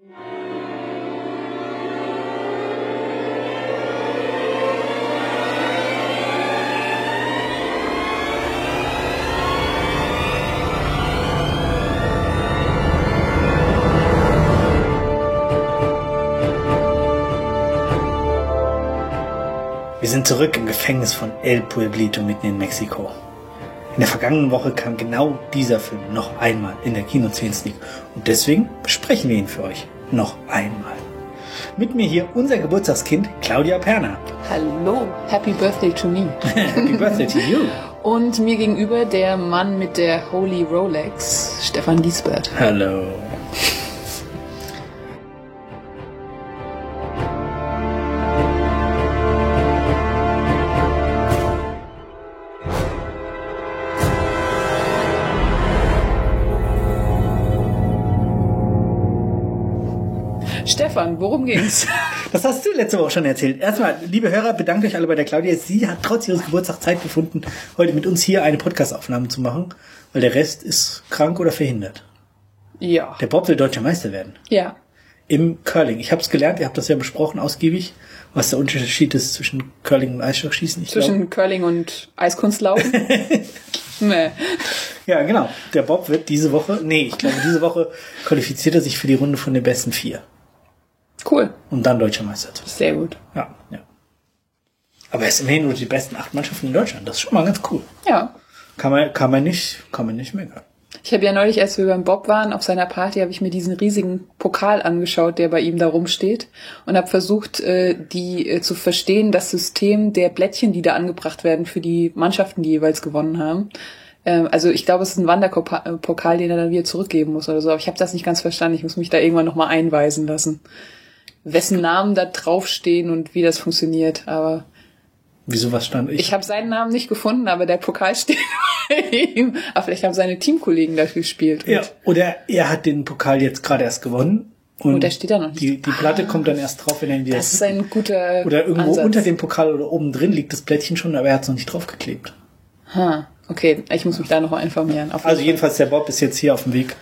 Wir sind zurück im Gefängnis von El Pueblito mitten in Mexiko. In der vergangenen Woche kam genau dieser Film noch einmal in der Kino-10-Sneak und deswegen besprechen wir ihn für euch noch einmal. Mit mir hier unser Geburtstagskind Claudia Perner. Hallo, Happy Birthday to me. Happy Birthday to you. Und mir gegenüber der Mann mit der Holy Rolex, Stefan Giesbert. Hallo. Stefan, worum ging's? Das hast du letzte Woche schon erzählt. Erstmal, liebe Hörer, bedankt euch alle bei der Claudia. Sie hat trotz ihres Geburtstags Zeit gefunden, heute mit uns hier eine Podcast-Aufnahme zu machen, weil der Rest ist krank oder verhindert. Ja. Der Bob will deutscher Meister werden. Ja. Im Curling. Ich habe es gelernt, ihr habt das ja besprochen, ausgiebig, was der Unterschied ist zwischen Curling und Eisstockschießen. Zwischen Curling und Eiskunstlaufen? Nee. Ja, genau. Der Bob wird diese Woche qualifiziert er sich für die Runde von den besten 4. Cool. Und dann deutscher Meister. Sehr gut. Ja. Aber er ist immerhin nur die besten 8 Mannschaften in Deutschland. Das ist schon mal ganz cool. Ja. Kann man nicht meckern. Ich habe ja neulich, als wir beim Bob waren, auf seiner Party, habe ich mir diesen riesigen Pokal angeschaut, der bei ihm da rumsteht und habe versucht, zu verstehen, das System der Blättchen, die da angebracht werden für die Mannschaften, die jeweils gewonnen haben. Also ich glaube, es ist ein Wanderpokal, den er dann wieder zurückgeben muss oder so. Aber ich habe das nicht ganz verstanden. Ich muss mich da irgendwann nochmal einweisen lassen. Wessen Namen da draufstehen und wie das funktioniert. Aber wieso, was stand ich? Ich habe seinen Namen nicht gefunden, aber der Pokal steht bei ihm. Aber vielleicht haben seine Teamkollegen dafür gespielt. Ja, oder er hat den Pokal jetzt gerade erst gewonnen. Und der steht da noch nicht. Die Platte kommt dann erst drauf, wenn er ihn wieder... Das ist ein guter Oder irgendwo Ansatz. unter dem Pokal oder oben drin liegt das Blättchen schon, aber er hat es noch nicht draufgeklebt. Okay, ich muss mich da nochmal informieren. Also jedenfalls, der Bob ist jetzt hier auf dem Weg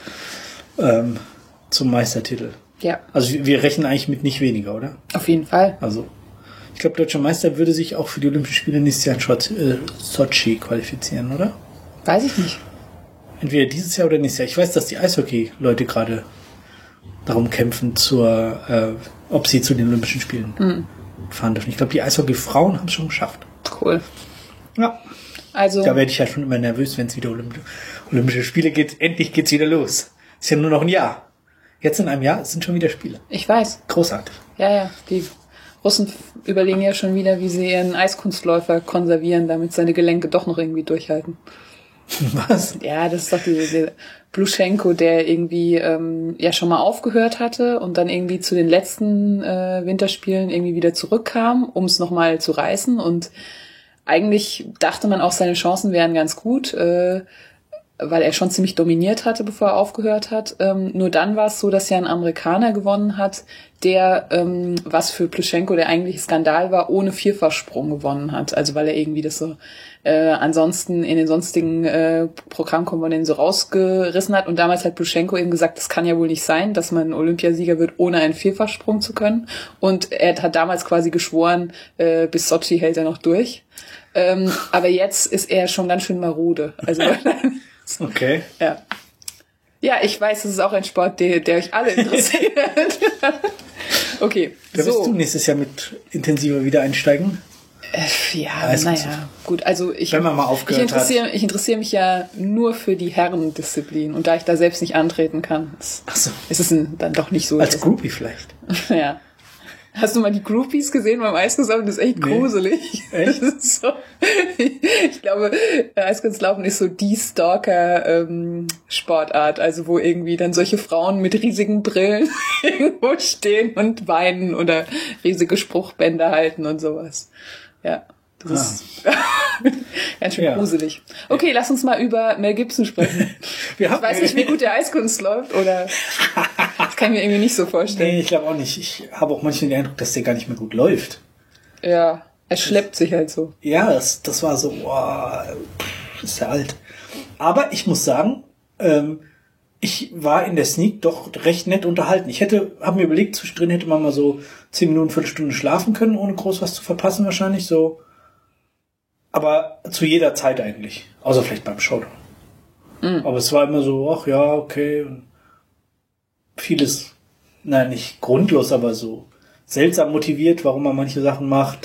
zum Meistertitel. Ja. Also wir rechnen eigentlich mit nicht weniger, oder? Auf jeden Fall. Also ich glaube, Deutscher Meister würde sich auch für die Olympischen Spiele nächstes Jahr in Sochi qualifizieren, oder? Weiß ich nicht. Entweder dieses Jahr oder nächstes Jahr. Ich weiß, dass die Eishockey-Leute gerade darum kämpfen, ob sie zu den Olympischen Spielen fahren dürfen. Ich glaube, die Eishockey-Frauen haben es schon geschafft. Cool. Ja. Also, da werde ich ja schon immer nervös, wenn es wieder Olympische Spiele geht. Endlich geht's wieder los. Ist ja nur noch ein Jahr. Jetzt in einem Jahr sind schon wieder Spiele. Ich weiß. Großartig. Ja. Die Russen überlegen ja schon wieder, wie sie ihren Eiskunstläufer konservieren, damit seine Gelenke doch noch irgendwie durchhalten. Was? Ja, das ist doch der Bluschenko, der irgendwie ja schon mal aufgehört hatte und dann irgendwie zu den letzten Winterspielen irgendwie wieder zurückkam, um es nochmal zu reißen. Und eigentlich dachte man auch, seine Chancen wären ganz gut, weil er schon ziemlich dominiert hatte, bevor er aufgehört hat. Nur dann war es so, dass ja ein Amerikaner gewonnen hat, der, was für Pluschenko der eigentliche Skandal war, ohne Vierfachsprung gewonnen hat. Also weil er irgendwie das so ansonsten in den sonstigen Programmkomponenten so rausgerissen hat. Und damals hat Pluschenko eben gesagt, das kann ja wohl nicht sein, dass man Olympiasieger wird, ohne einen Vierfachsprung zu können. Und er hat damals quasi geschworen, bis Sochi hält er noch durch. Aber jetzt ist er schon ganz schön marode. Also okay. Ja. Ja, ich weiß, es ist auch ein Sport, der euch alle interessiert. Okay. Da wirst du nächstes Jahr mit intensiver wieder einsteigen? Ja, naja, gut. Also wenn man mal aufgehört hat. Ich interessiere mich ja nur für die Herrendisziplin. Und da ich da selbst nicht antreten kann, ist es dann doch nicht so. Als Groupie vielleicht. Ja. Hast du mal die Groupies gesehen beim Eiskunstlaufen? Das ist echt gruselig. Echt? Das ist so, ich glaube, Eiskunstlaufen ist so die Stalker-Sportart. Also wo irgendwie dann solche Frauen mit riesigen Brillen irgendwo stehen und weinen oder riesige Spruchbänder halten und sowas. Ja, das ist ganz schön gruselig. Okay, lass uns mal über Mel Gibson sprechen. Ich weiß nicht, wie gut der Eiskunst läuft, oder das kann ich mir irgendwie nicht so vorstellen. Nee, ich glaube auch nicht. Ich habe auch manchmal den Eindruck, dass der gar nicht mehr gut läuft. Ja, er schleppt sich halt so. Ja, das war so, ist ja alt. Aber ich muss sagen, ich war in der Sneak doch recht nett unterhalten. Habe mir überlegt, zwischendrin hätte man mal so 10 Minuten, Viertelstunde schlafen können, ohne groß was zu verpassen wahrscheinlich so. Aber zu jeder Zeit eigentlich. Außer vielleicht beim Showdown. Aber es war immer so, ach ja, okay. Und vieles, nicht grundlos, aber so seltsam motiviert, warum man manche Sachen macht.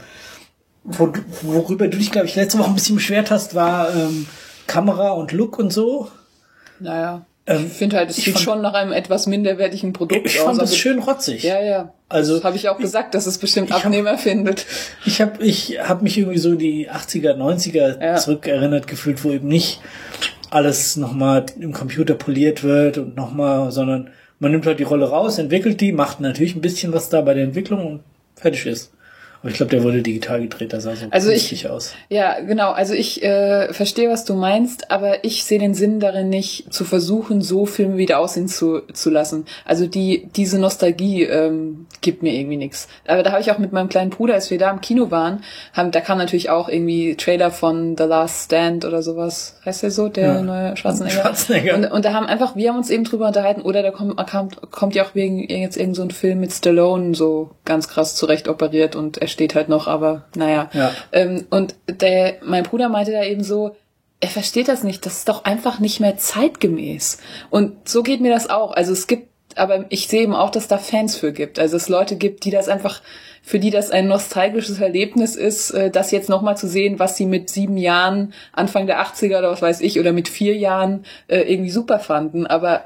Worüber du dich, glaube ich, letzte Woche ein bisschen beschwert hast, war Kamera und Look und so. Naja. Ich finde halt, es sieht schon nach einem etwas minderwertigen Produkt aus. Ich fand das schön rotzig. Ja. Also das habe ich auch gesagt, dass es bestimmt Abnehmer findet. Ich hab mich irgendwie so in die 80er, 90er zurückerinnert gefühlt, wo eben nicht alles nochmal im Computer poliert wird und nochmal, sondern man nimmt halt die Rolle raus, entwickelt die, macht natürlich ein bisschen was da bei der Entwicklung und fertig ist. Aber ich glaube, der wurde digital gedreht, das sah so künstlich aus. Ja, genau. Also ich verstehe, was du meinst, aber ich sehe den Sinn darin nicht, zu versuchen, so Filme wieder aussehen zu lassen. Also diese Nostalgie gibt mir irgendwie nichts. Aber da habe ich auch mit meinem kleinen Bruder, als wir da im Kino waren, da kam natürlich auch irgendwie Trailer von The Last Stand oder sowas. Heißt der so, der neue Schwarzenegger? Und da wir haben uns eben drüber unterhalten, oder da kommt ja auch wegen jetzt irgend so ein Film mit Stallone so ganz krass zurecht operiert und er steht halt noch, aber naja. Ja. Und mein Bruder meinte da eben so, er versteht das nicht, das ist doch einfach nicht mehr zeitgemäß. Und so geht mir das auch. Also aber ich sehe eben auch, dass da Fans für gibt. Also es Leute gibt, für die das ein nostalgisches Erlebnis ist, das jetzt nochmal zu sehen, was sie mit 7 Jahren, Anfang der 80er oder was weiß ich, oder mit 4 Jahren irgendwie super fanden. Aber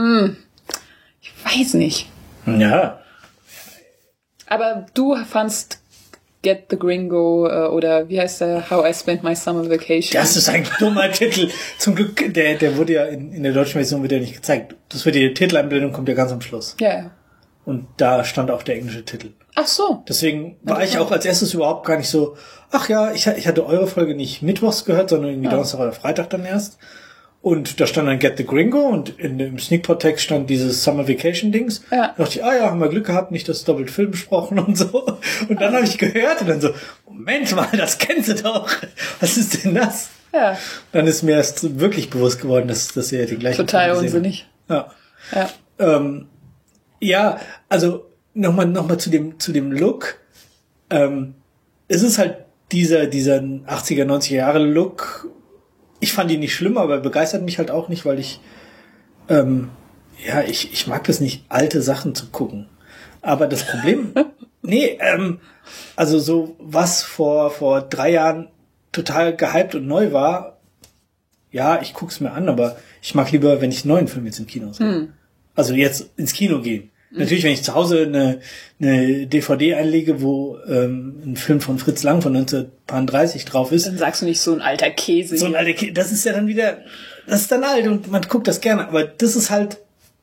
ich weiß nicht. Ja. Aber du fandst Get the Gringo oder wie heißt der? How I Spent My Summer Vacation. Das ist ein dummer Titel. Zum Glück, der wurde ja in der deutschen Version wird ja nicht gezeigt. Das wird die Titeleinblendung kommt ja ganz am Schluss. Ja. Und da stand auch der englische Titel. Ach so. Deswegen war ich auch als erstes überhaupt gar nicht so, ach ja, ich hatte eure Folge nicht mittwochs gehört, sondern irgendwie Donnerstag oder Freitag dann erst. Und da stand dann Get the Gringo und im Sneakpot-Text stand dieses Summer Vacation-Dings. Ja. Da dachte ich, haben wir Glück gehabt, nicht das doppelt Film besprochen und so. Und dann habe ich gehört und dann so, Moment mal, das kennst du doch. Was ist denn das? Ja. Dann ist mir erst wirklich bewusst geworden, dass ihr die gleichen total unsinnig. Ja, also nochmal zu dem Look. Es ist halt dieser 80er, 90er Jahre Look. Ich fand ihn nicht schlimm, aber begeistert mich halt auch nicht, weil ich mag das nicht, alte Sachen zu gucken. Aber das Problem, also so was vor 3 Jahren total gehypt und neu war, ja, ich guck's mir an, aber ich mag lieber, wenn ich einen neuen Film jetzt im Kino sehe. Also jetzt ins Kino gehen. Natürlich, wenn ich zu Hause eine DVD einlege, wo ein Film von Fritz Lang von 1930 drauf ist. Dann sagst du nicht so ein alter Käse. So ein alter Käse, das ist ja dann wieder, das ist dann alt und man guckt das gerne. Aber das ist halt,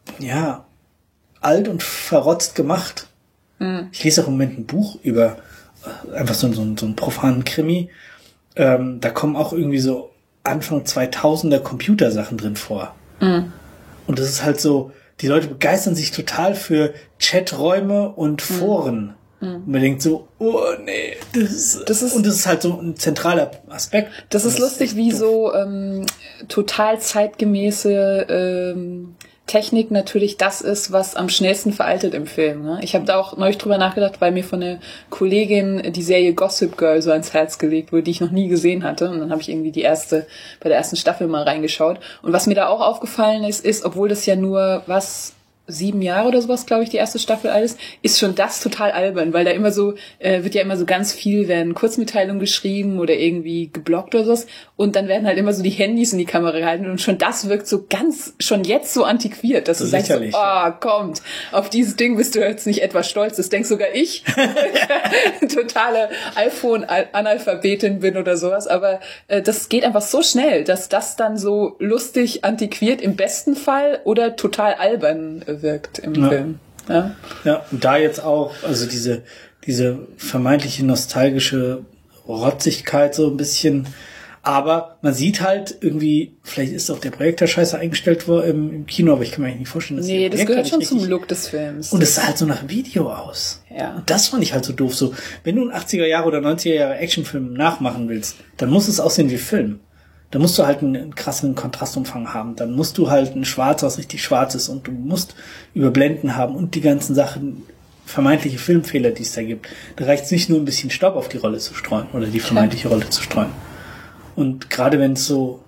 alt und verrotzt gemacht. Ich lese auch im Moment ein Buch über einfach so einen profanen Krimi. Da kommen auch irgendwie so Anfang 2000er Computersachen drin vor. Und das ist halt so, die Leute begeistern sich total für Chaträume und Foren. Und man denkt so, oh nee, das ist halt so ein zentraler Aspekt. Das ist lustig, wie so total zeitgemäße Technik natürlich das ist, was am schnellsten veraltet im Film. Ne? Ich habe da auch neulich drüber nachgedacht, weil mir von einer Kollegin die Serie Gossip Girl so ans Herz gelegt wurde, die ich noch nie gesehen hatte. Und dann habe ich irgendwie bei der ersten Staffel mal reingeschaut. Und was mir da auch aufgefallen ist, obwohl das ja nur 7 Jahre oder sowas, glaube ich, die erste Staffel alles, ist schon das total albern, weil da immer so, wird ja immer so ganz viel, werden Kurzmitteilungen geschrieben oder irgendwie geblockt oder sowas und dann werden halt immer so die Handys in die Kamera gehalten und schon das wirkt so schon jetzt so antiquiert, dass du sagst so, kommt, auf dieses Ding bist du jetzt nicht etwas stolz, das denkst sogar ich, totale iPhone-Analphabetin bin oder sowas, aber das geht einfach so schnell, dass das dann so lustig antiquiert im besten Fall oder total albern wirkt im Film. Ja, und da jetzt auch, also diese vermeintliche nostalgische Rotzigkeit so ein bisschen, aber man sieht halt irgendwie, vielleicht ist auch der Projektor scheiße eingestellt worden im Kino, aber ich kann mir eigentlich nicht vorstellen, dass das gehört schon zum Look des Films. Und es sah halt so nach Video aus. Ja. Und das fand ich halt so doof. So, wenn du einen 80er Jahre oder 90er Jahre Actionfilm nachmachen willst, dann muss es aussehen wie Film. Da musst du halt einen krassen Kontrastumfang haben. Dann musst du halt ein Schwarz, was richtig schwarz ist, und du musst Überblenden haben und die ganzen Sachen, vermeintliche Filmfehler, die es da gibt. Da reicht es nicht nur ein bisschen Staub auf die Rolle zu streuen oder die vermeintliche Rolle zu streuen. Und gerade wenn es so,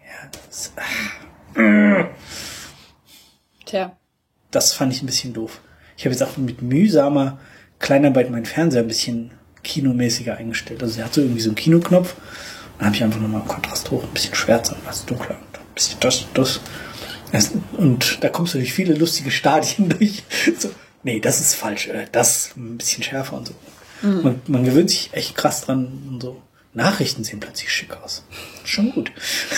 das fand ich ein bisschen doof. Ich habe jetzt auch mit mühsamer Kleinarbeit meinen Fernseher ein bisschen kinomäßiger eingestellt. Also er hat so irgendwie so einen Kinoknopf. Dann habe ich einfach nochmal Kontrast hoch, ein bisschen schwärzer, was dunkler und ein bisschen das. Und da kommst du durch viele lustige Stadien durch. So, nee, das ist falsch. Das ein bisschen schärfer und so. Mhm. Man gewöhnt sich echt krass dran und so. Nachrichten sehen plötzlich schick aus. Schon gut.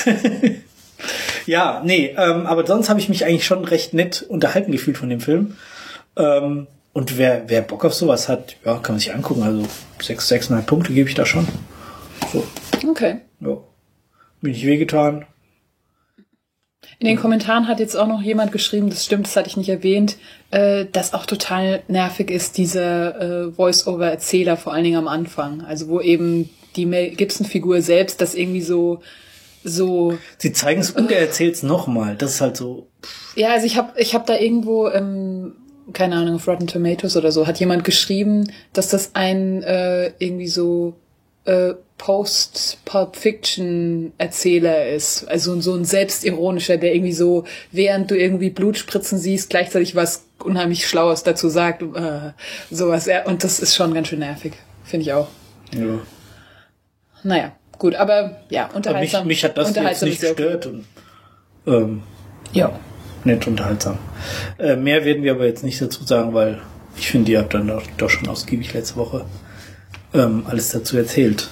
Ja, nee, aber sonst habe ich mich eigentlich schon recht nett unterhalten gefühlt von dem Film. Und wer Bock auf sowas hat, ja, kann man sich angucken. Also 6,5 Punkte gebe ich da schon. So. Okay. Ja. Bin ich wehgetan. In den Kommentaren hat jetzt auch noch jemand geschrieben, das stimmt, das hatte ich nicht erwähnt, dass auch total nervig ist, dieser Voice-Over-Erzähler, vor allen Dingen am Anfang. Also wo eben die Mel Gibson-Figur selbst das irgendwie so Sie zeigen es und er erzählt es nochmal. Das ist halt so. Ja, also ich hab da irgendwo, keine Ahnung, auf Rotten Tomatoes oder so, hat jemand geschrieben, dass das ein irgendwie so Post-Pulp-Fiction-Erzähler ist. Also so ein selbstironischer, der irgendwie so, während du irgendwie Blutspritzen siehst, gleichzeitig was unheimlich Schlaues dazu sagt. Sowas. Ja, und das ist schon ganz schön nervig. Finde ich auch. Ja. Naja, gut, aber ja, unterhaltsam. Aber mich hat das jetzt nicht gestört. Und, ja. Nett unterhaltsam. Mehr werden wir aber jetzt nicht dazu sagen, weil ich finde, ihr habt dann doch schon ausgiebig letzte Woche alles dazu erzählt.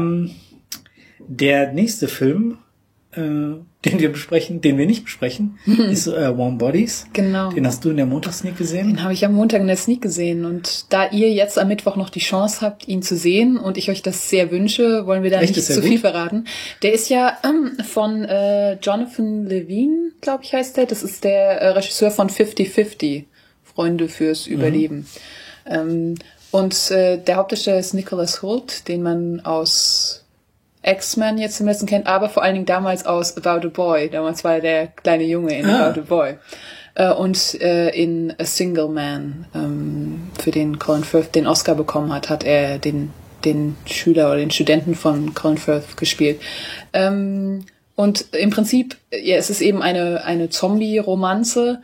Der nächste Film, den wir nicht besprechen, ist Warm Bodies. Genau. Den hast du in der Montagssneak gesehen? Den habe ich am Montag in der Sneak gesehen. Und da ihr jetzt am Mittwoch noch die Chance habt, ihn zu sehen und ich euch das sehr wünsche, wollen wir da nicht zu viel verraten. Der ist ja von Jonathan Levine, glaube ich, heißt der. Das ist der Regisseur von 50-50, Freunde fürs Überleben. Und der Hauptdarsteller ist Nicholas Hoult, den man aus X-Men jetzt im letzten kennt, aber vor allen Dingen damals aus About a Boy. Damals war er der kleine Junge in About a Boy. Und in A Single Man, für den Colin Firth den Oscar bekommen hat er den Schüler oder den Studenten von Colin Firth gespielt. Und im Prinzip, ja, es ist eben eine Zombie-Romanze.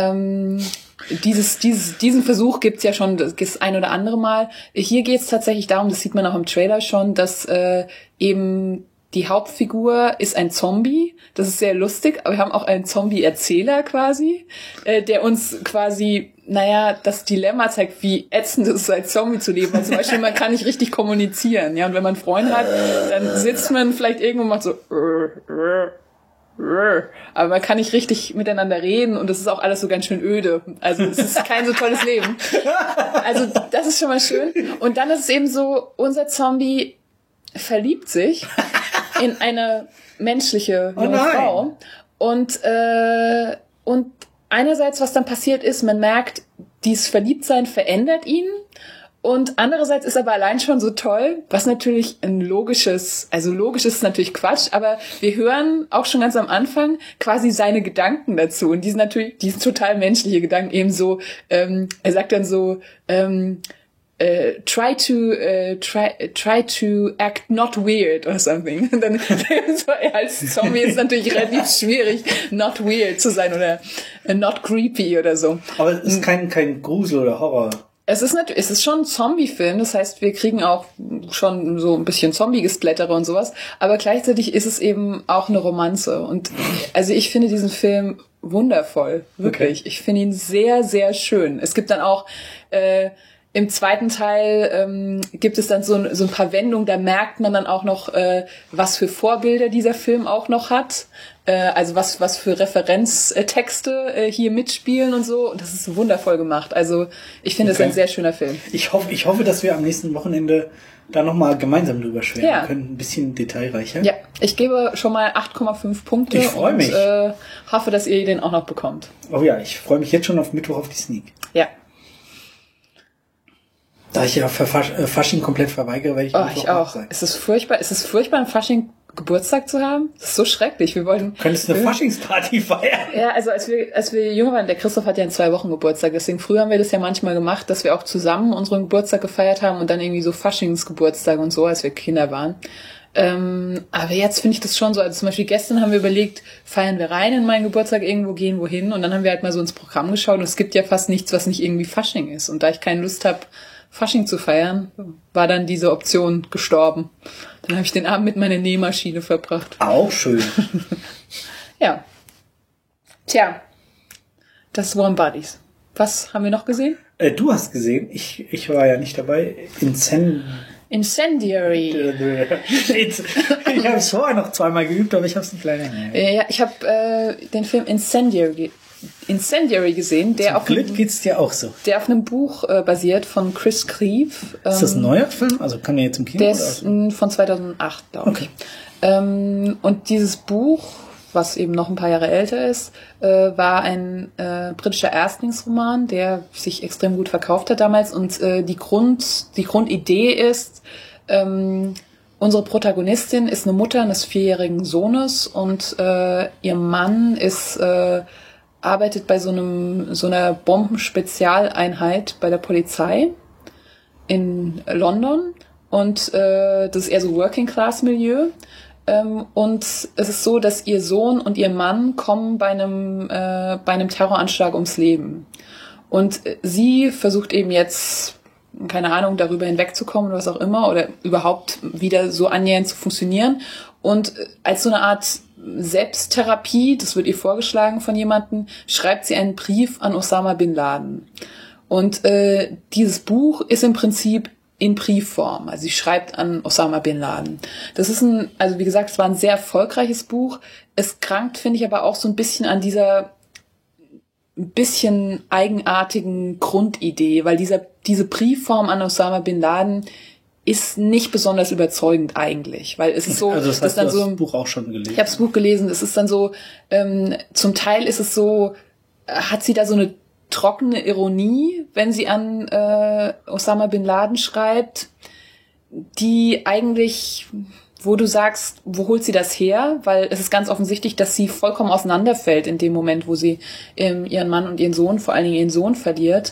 Diesen Versuch gibt's ja schon das ein oder andere Mal. Hier geht's tatsächlich darum, das sieht man auch im Trailer schon, dass eben die Hauptfigur ist ein Zombie. Das ist sehr lustig, aber wir haben auch einen Zombie-Erzähler quasi, der uns quasi, das Dilemma zeigt, wie ätzend es ist, als Zombie zu leben. Also zum Beispiel, man kann nicht richtig kommunizieren, ja, und wenn man einen Freund hat, dann sitzt man vielleicht irgendwo und macht so aber man kann nicht richtig miteinander reden und das ist auch alles so ganz schön öde. Also es ist kein so tolles Leben. Also das ist schon mal schön. Und dann ist es eben so, unser Zombie verliebt sich in eine menschliche junge Frau. Und einerseits, was dann passiert ist, man merkt, dieses Verliebtsein verändert ihn. Und andererseits ist aber allein schon so toll, was natürlich logisch ist natürlich Quatsch, aber wir hören auch schon ganz am Anfang quasi seine Gedanken dazu. Und die sind total menschliche Gedanken, eben so, er sagt dann so, try to act not weird or something. Und dann so, als Zombie ist es natürlich relativ schwierig, not weird zu sein oder not creepy oder so. Aber es ist kein Grusel oder Horror. Es ist schon ein Zombie-Film, das heißt, wir kriegen auch schon so ein bisschen Zombie-Gesplättere und sowas, aber gleichzeitig ist es eben auch eine Romanze. Und also ich finde diesen Film wundervoll, wirklich. Okay. Ich finde ihn sehr, sehr schön. Es gibt dann auch im zweiten Teil gibt es dann so ein paar Wendungen, da merkt man dann auch noch, was für Vorbilder dieser Film auch noch hat. Also was für Referenztexte hier mitspielen und so. Und das ist wundervoll gemacht. Also ich finde, es ist ein sehr schöner Film. Ich hoffe, dass wir am nächsten Wochenende da nochmal gemeinsam drüber schwärmen können. Ein bisschen detailreicher. Ja, ich gebe schon mal 8,5 Punkte. Ich freue mich. Und hoffe, dass ihr den auch noch bekommt. Oh ja, ich freue mich jetzt schon auf Mittwoch auf die Sneak. Ja. Da ich ja für Fasching komplett verweigere, werde ich ich auch. Es ist furchtbar, im Fasching Geburtstag zu haben. Das ist so schrecklich. Wir wollten... Könntest eine Faschingsparty feiern. Ja, also als wir jung waren, der Christoph hat ja in 2 Wochen Geburtstag, deswegen früher haben wir das ja manchmal gemacht, dass wir auch zusammen unseren Geburtstag gefeiert haben und dann irgendwie so Faschingsgeburtstag und so, als wir Kinder waren. Aber jetzt finde ich das schon so, also zum Beispiel gestern haben wir überlegt, feiern wir rein in meinen Geburtstag, irgendwo gehen, wohin, und dann haben wir halt mal so ins Programm geschaut und es gibt ja fast nichts, was nicht irgendwie Fasching ist, und da ich keine Lust habe, Fasching zu feiern, war dann diese Option gestorben. Dann habe ich den Abend mit meiner Nähmaschine verbracht. Auch schön. Ja. Tja, das ist Warm Bodies. Was haben wir noch gesehen? Du hast gesehen, ich war ja nicht dabei, Incendiary. Ich habe es vorher noch 2-mal geübt, aber ich habe es nicht leider mehr. Ja, ich habe den Film Incendiary gesehen, der Zum Glück geht's dir auch so. Der auf einem Buch basiert von Chris Cleave. Ist das ein neuer Film? Also kann der jetzt im Kino? Der ist von 2008, glaube ich. Okay. Und dieses Buch, was eben noch ein paar Jahre älter ist, war ein britischer Erstlingsroman, der sich extrem gut verkauft hat damals. Und die Grundidee ist, unsere Protagonistin ist eine Mutter eines 4-jährigen Sohnes und ihr Mann arbeitet bei so einer Bombenspezialeinheit bei der Polizei in London, und das ist eher so Working-Class-Milieu. Und es ist so, dass ihr Sohn und ihr Mann kommen bei einem Terroranschlag ums Leben. Und sie versucht eben jetzt, keine Ahnung, darüber hinwegzukommen oder was auch immer, oder überhaupt wieder so annähernd zu funktionieren. Und als so eine Art Selbsttherapie, das wird ihr vorgeschlagen von jemandem, schreibt sie einen Brief an Osama Bin Laden. Und dieses Buch ist im Prinzip in Briefform. Also sie schreibt an Osama Bin Laden. Das ist also wie gesagt, es war ein sehr erfolgreiches Buch. Es krankt, finde ich, aber auch so ein bisschen an dieser ein bisschen eigenartigen Grundidee, weil diese Briefform an Osama Bin Laden ist nicht besonders überzeugend eigentlich, weil es ist so, also das heißt, dann du so, hast das Buch auch schon gelesen. Ich habe das Buch gelesen. Es ist dann so, zum Teil ist es so, hat sie da so eine trockene Ironie, wenn sie an Osama Bin Laden schreibt, die eigentlich, wo du sagst, wo holt sie das her? Weil es ist ganz offensichtlich, dass sie vollkommen auseinanderfällt in dem Moment, wo sie ihren Mann und ihren Sohn, vor allen Dingen ihren Sohn, verliert.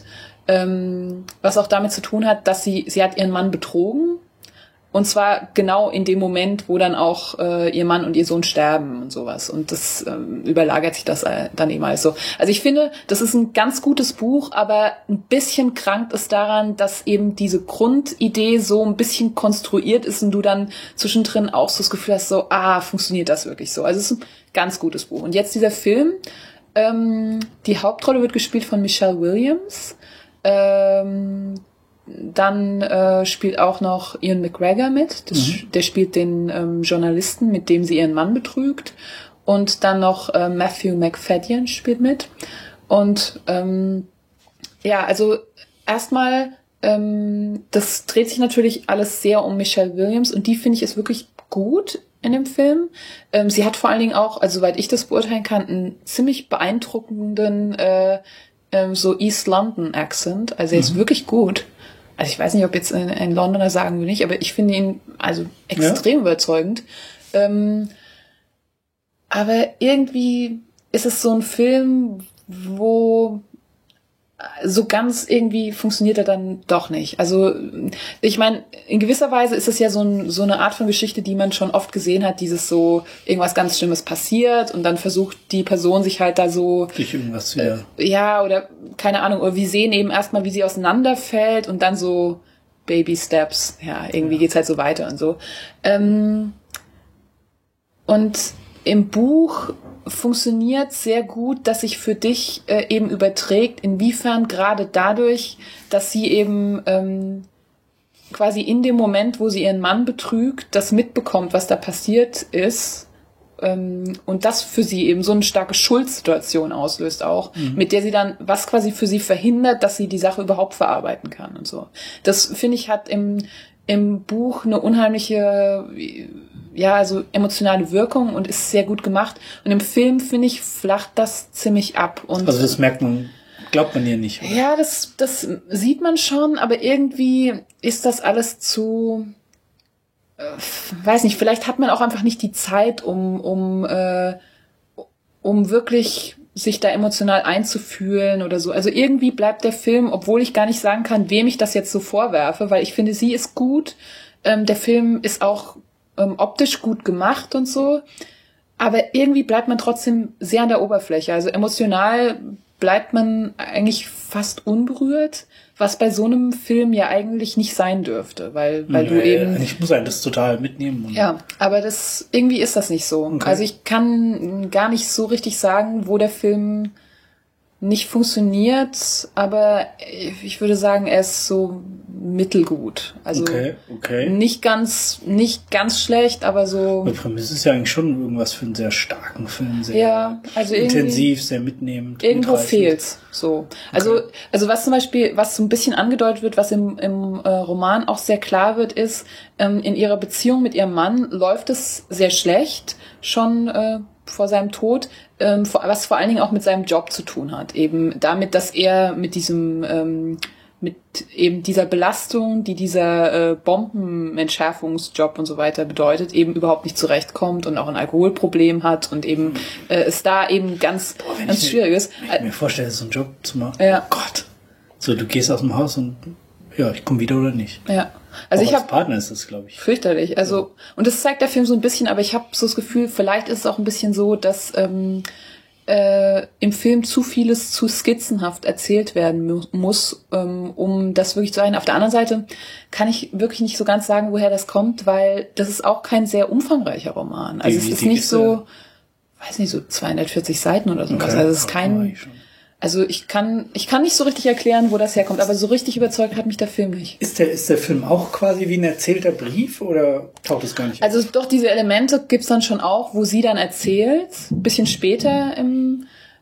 Was auch damit zu tun hat, dass sie hat ihren Mann betrogen. Und zwar genau in dem Moment, wo dann auch ihr Mann und ihr Sohn sterben und sowas. Und das überlagert sich das dann eben alles so. Also ich finde, das ist ein ganz gutes Buch, aber ein bisschen krankt es daran, dass eben diese Grundidee so ein bisschen konstruiert ist und du dann zwischendrin auch so das Gefühl hast, so, funktioniert das wirklich so? Also es ist ein ganz gutes Buch. Und jetzt dieser Film, die Hauptrolle wird gespielt von Michelle Williams. Dann spielt auch noch Ian McGregor mit. Der spielt den Journalisten, mit dem sie ihren Mann betrügt. Und dann noch Matthew Macfadyen spielt mit. Und also erstmal, das dreht sich natürlich alles sehr um Michelle Williams. Und die, finde ich, ist wirklich gut in dem Film. Sie hat vor allen Dingen auch, also soweit ich das beurteilen kann, einen ziemlich beeindruckenden so East London Accent. Also er ist wirklich gut. Also ich weiß nicht, ob jetzt ein Londoner sagen will nicht, aber ich finde ihn also extrem überzeugend. Aber irgendwie ist es so ein Film, wo so ganz irgendwie funktioniert er dann doch nicht. Also ich meine, in gewisser Weise ist es ja so eine Art von Geschichte, die man schon oft gesehen hat, dieses so, irgendwas ganz Schlimmes passiert und dann versucht die Person sich halt da so... Durch irgendwas wieder... oder keine Ahnung, oder wir sehen eben erstmal, wie sie auseinanderfällt und dann so Baby Steps, irgendwie geht's halt so weiter und so. Und im Buch funktioniert sehr gut, dass sich für dich eben überträgt, inwiefern gerade dadurch, dass sie eben quasi in dem Moment, wo sie ihren Mann betrügt, das mitbekommt, was da passiert ist, und das für sie eben so eine starke Schuldsituation auslöst auch, mit der sie dann, was quasi für sie verhindert, dass sie die Sache überhaupt verarbeiten kann und so. Das, finde ich, hat im Buch eine unheimliche, also emotionale Wirkung und ist sehr gut gemacht. Und im Film, finde ich, flacht das ziemlich ab. Und also das glaubt man ihr nicht, oder? Ja, das sieht man schon, aber irgendwie ist das alles weiß nicht, vielleicht hat man auch einfach nicht die Zeit, um wirklich sich da emotional einzufühlen oder so. Also irgendwie bleibt der Film, obwohl ich gar nicht sagen kann, wem ich das jetzt so vorwerfe, weil ich finde, sie ist gut. Der Film ist auch optisch gut gemacht und so. Aber irgendwie bleibt man trotzdem sehr an der Oberfläche. Also emotional bleibt man eigentlich fast unberührt, was bei so einem Film ja eigentlich nicht sein dürfte, weil du eben... Ich muss einen das total mitnehmen. Ja, aber irgendwie ist das nicht so. Okay. Also ich kann gar nicht so richtig sagen, wo der Film nicht funktioniert, aber ich würde sagen, er ist so mittelgut. Also okay. Nicht ganz schlecht, aber so... Die Prämisse ist ja eigentlich schon irgendwas für einen sehr starken Film, sehr intensiv, sehr mitnehmend. Irgendwo fehlt's. So. Also was zum Beispiel, was so ein bisschen angedeutet wird, was im Roman auch sehr klar wird, ist, in ihrer Beziehung mit ihrem Mann läuft es sehr schlecht, schon vor seinem Tod, was vor allen Dingen auch mit seinem Job zu tun hat. Eben damit, dass er mit diesem mit eben dieser Belastung, die dieser Bombenentschärfungsjob und so weiter bedeutet, eben überhaupt nicht zurechtkommt und auch ein Alkoholproblem hat und eben es da eben ganz schwierig ist. Wenn ich mir vorstelle, so einen Job zu machen, ja. Oh Gott. So, du gehst aus dem Haus und ja, ich komme wieder oder nicht. Ja. Also auch als Partner ist das, glaube ich. Fürchterlich. Also, und das zeigt der Film so ein bisschen, aber ich habe so das Gefühl, vielleicht ist es auch ein bisschen so, dass im Film zu vieles zu skizzenhaft erzählt werden muss, um das wirklich zu sein. Auf der anderen Seite kann ich wirklich nicht so ganz sagen, woher das kommt, weil das ist auch kein sehr umfangreicher Roman. Also es ist nicht so, weiß nicht, so 240 Seiten oder sowas. Okay. Also es ist kein... Also ich kann nicht so richtig erklären, wo das herkommt, aber so richtig überzeugt hat mich der Film nicht. Ist der Film auch quasi wie ein erzählter Brief oder taucht es gar nicht auf? Also doch, diese Elemente gibt's dann schon auch, wo sie dann erzählt, ein bisschen später im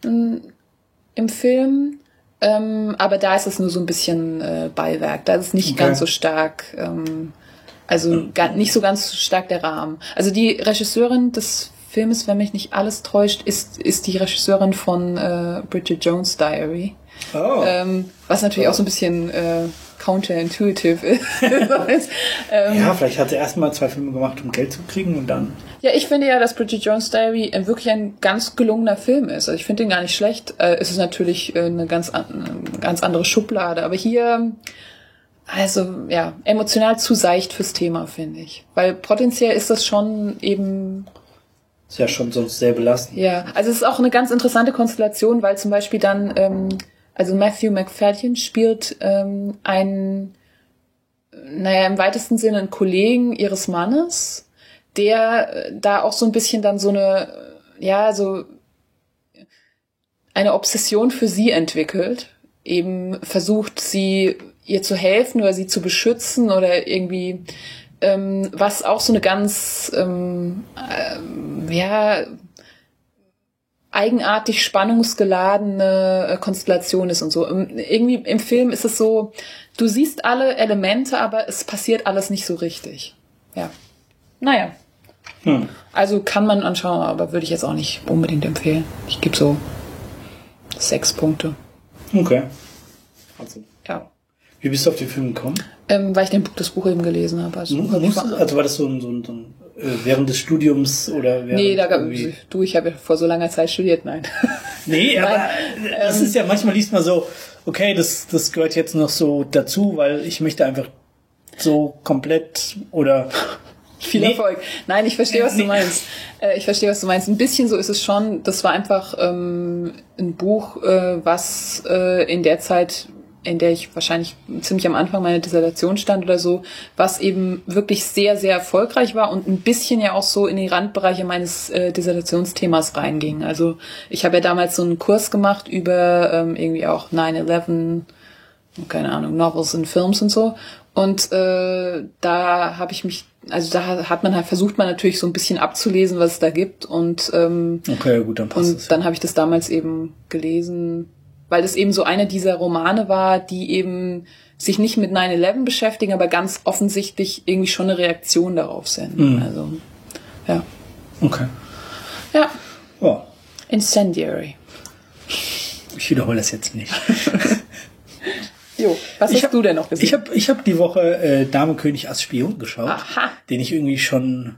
Film, aber da ist es nur so ein bisschen Beiwerk, da ist es nicht ganz so stark, nicht so ganz stark der Rahmen. Also die Regisseurin des Filmes, wenn mich nicht alles täuscht, ist die Regisseurin von Bridget Jones' Diary. Oh. Was natürlich auch so ein bisschen counterintuitive ist. Ja, vielleicht hat sie erstmal 2 Filme gemacht, um Geld zu kriegen und dann... Ja, ich finde ja, dass Bridget Jones' Diary wirklich ein ganz gelungener Film ist. Also ich finde den gar nicht schlecht. Es ist natürlich eine ganz andere Schublade, aber hier... Also, ja, emotional zu seicht fürs Thema, finde ich. Weil potenziell ist das schon eben... Ist ja schon sonst sehr belastend. Ja, also es ist auch eine ganz interessante Konstellation, weil zum Beispiel dann, also Matthew Macfadyen spielt im weitesten Sinne einen Kollegen ihres Mannes, der da auch so ein bisschen dann so eine Obsession für sie entwickelt, eben versucht, ihr zu helfen oder sie zu beschützen oder irgendwie... was auch so eine ganz eigenartig spannungsgeladene Konstellation ist und so. Irgendwie im Film ist es so, du siehst alle Elemente, aber es passiert alles nicht so richtig. Ja. Naja. Also kann man anschauen, aber würde ich jetzt auch nicht unbedingt empfehlen. Ich gebe so 6 Punkte. Okay. Also. Ja. Wie bist du auf den Film gekommen? Weil ich das Buch eben gelesen habe. Also war das so ein während des Studiums oder während... Nee, ich habe ja vor so langer Zeit studiert, nein. Nee, aber das ist ja, manchmal liest man so, okay, das gehört jetzt noch so dazu, weil ich möchte einfach so komplett oder... Viel Erfolg. Nein, ich verstehe, was du meinst. Ein bisschen so ist es schon. Das war einfach ein Buch, was in der Zeit... in der ich wahrscheinlich ziemlich am Anfang meiner Dissertation stand oder so, was eben wirklich sehr, sehr erfolgreich war und ein bisschen ja auch so in die Randbereiche meines Dissertationsthemas reinging. Also ich habe ja damals so einen Kurs gemacht über irgendwie auch 9/11, keine Ahnung, Novels und Films und so. Und da habe ich mich, also da versucht man natürlich so ein bisschen abzulesen, was es da gibt. Und okay, gut, dann passt es. Und dann habe ich das damals eben gelesen, weil das eben so eine dieser Romane war, die eben sich nicht mit 9/11 beschäftigen, aber ganz offensichtlich irgendwie schon eine Reaktion darauf senden. Also, ja. Okay. Ja. Oh. Incendiary. Ich wiederhole das jetzt nicht. Jo, was hast du denn noch gesehen? Ich hab die Woche Dame König Ass Spion geschaut, Aha. den ich irgendwie schon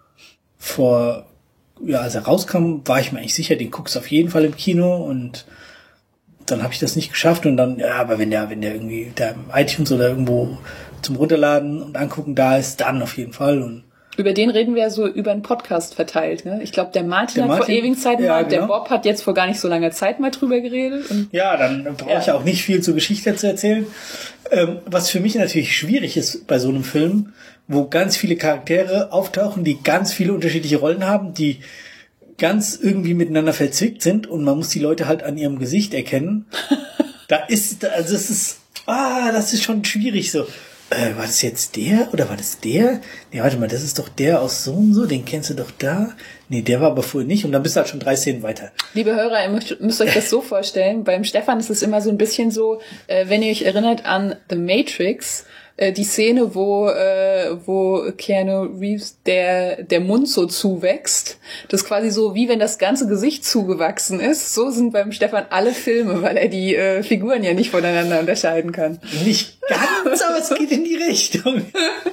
als er rauskam, war ich mir eigentlich sicher, den guckst du auf jeden Fall im Kino, und dann habe ich das nicht geschafft, und dann, ja, aber wenn der irgendwie da im iTunes oder irgendwo zum Runterladen und angucken da ist, dann auf jeden Fall. Und über den reden wir so über einen Podcast verteilt, ne? Ich glaube, der Martin hat vor ewigen Zeiten mal, der Bob hat jetzt vor gar nicht so langer Zeit mal drüber geredet. Und ja, dann brauche ich auch nicht viel zur Geschichte zu erzählen. Was für mich natürlich schwierig ist bei so einem Film, wo ganz viele Charaktere auftauchen, die ganz viele unterschiedliche Rollen haben, die ganz irgendwie miteinander verzwickt sind, und man muss die Leute halt an ihrem Gesicht erkennen. Das ist schon schwierig so. War das jetzt der oder war das der? Nee, warte mal, das ist doch der aus so und so, den kennst du doch da. Nee, der war aber vorher nicht, und dann bist du halt schon 3 Szenen weiter. Liebe Hörer, ihr müsst euch das so vorstellen, beim Stefan ist es immer so ein bisschen so, wenn ihr euch erinnert an The Matrix, die Szene, wo Keanu Reeves der Mund so zuwächst, das ist quasi so, wie wenn das ganze Gesicht zugewachsen ist. So sind beim Stefan alle Filme, weil er die Figuren ja nicht voneinander unterscheiden kann. Nicht ganz, aber es geht in die Richtung.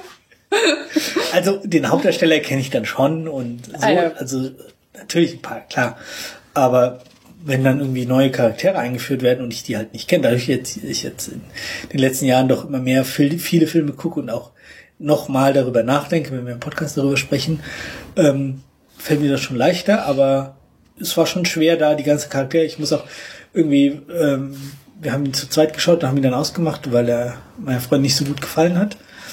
Also den Hauptdarsteller kenne ich dann schon, und so, also natürlich ein paar, klar, aber wenn dann irgendwie neue Charaktere eingeführt werden und ich die halt nicht kenne, dadurch ich jetzt in den letzten Jahren doch immer mehr viele Filme gucke und auch nochmal darüber nachdenke, wenn wir im Podcast darüber sprechen, fällt mir das schon leichter, aber es war schon schwer, da die ganzen Charaktere, ich muss auch irgendwie, wir haben ihn zu zweit geschaut, haben ihn dann ausgemacht, weil er meiner Freundin nicht so gut gefallen hat.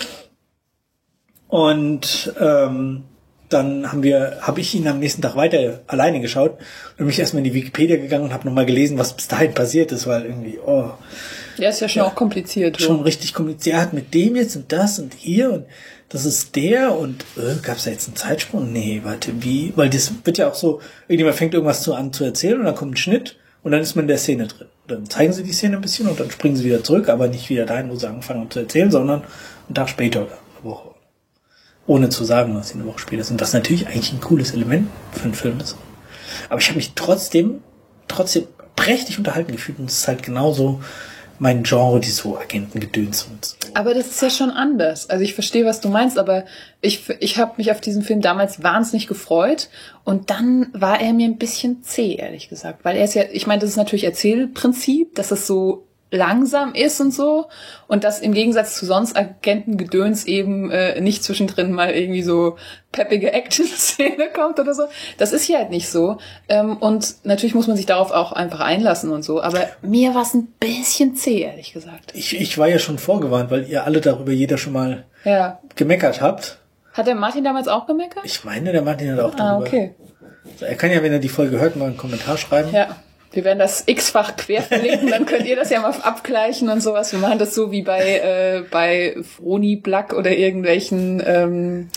Und dann habe ich ihn am nächsten Tag weiter alleine geschaut und bin mich erstmal in die Wikipedia gegangen und habe nochmal gelesen, was bis dahin passiert ist, weil irgendwie, ja, ist ja schon auch kompliziert. Schon richtig kompliziert. Er hat mit dem jetzt und das und hier und das ist der, und gab es da jetzt einen Zeitsprung? Nee, warte, wie? Weil das wird ja auch so, irgendjemand fängt irgendwas an zu erzählen, und dann kommt ein Schnitt und dann ist man in der Szene drin. Und dann zeigen sie die Szene ein bisschen und dann springen sie wieder zurück, aber nicht wieder dahin, wo sie angefangen haben zu erzählen, sondern einen Tag später oder eine Woche. Ohne zu sagen, was sie eine Woche später sind. Was natürlich eigentlich ein cooles Element für einen Film ist. Aber ich habe mich trotzdem prächtig unterhalten gefühlt, und es ist halt genauso mein Genre, die so Agentengedöns und so. Aber das ist ja schon anders. Also ich verstehe, was du meinst, aber ich habe mich auf diesen Film damals wahnsinnig gefreut, und dann war er mir ein bisschen zäh, ehrlich gesagt. Weil er ist ja, ich meine, das ist natürlich Erzählprinzip, dass es so langsam ist und so, und dass im Gegensatz zu sonst Agentengedöns eben nicht zwischendrin mal irgendwie so peppige Action-Szene kommt oder so. Das ist hier halt nicht so. Und natürlich muss man sich darauf auch einfach einlassen und so, aber mir war es ein bisschen zäh, ehrlich gesagt. Ich war ja schon vorgewarnt, weil ihr alle darüber jeder schon mal gemeckert habt. Hat der Martin damals auch gemeckert? Ich meine, der Martin hat auch darüber. Okay. Er kann ja, wenn er die Folge hört, mal einen Kommentar schreiben. Ja. Wir werden das x-fach quer verlinken, dann könnt ihr das ja mal abgleichen und sowas. Wir machen das so wie bei Froni Black oder irgendwelchen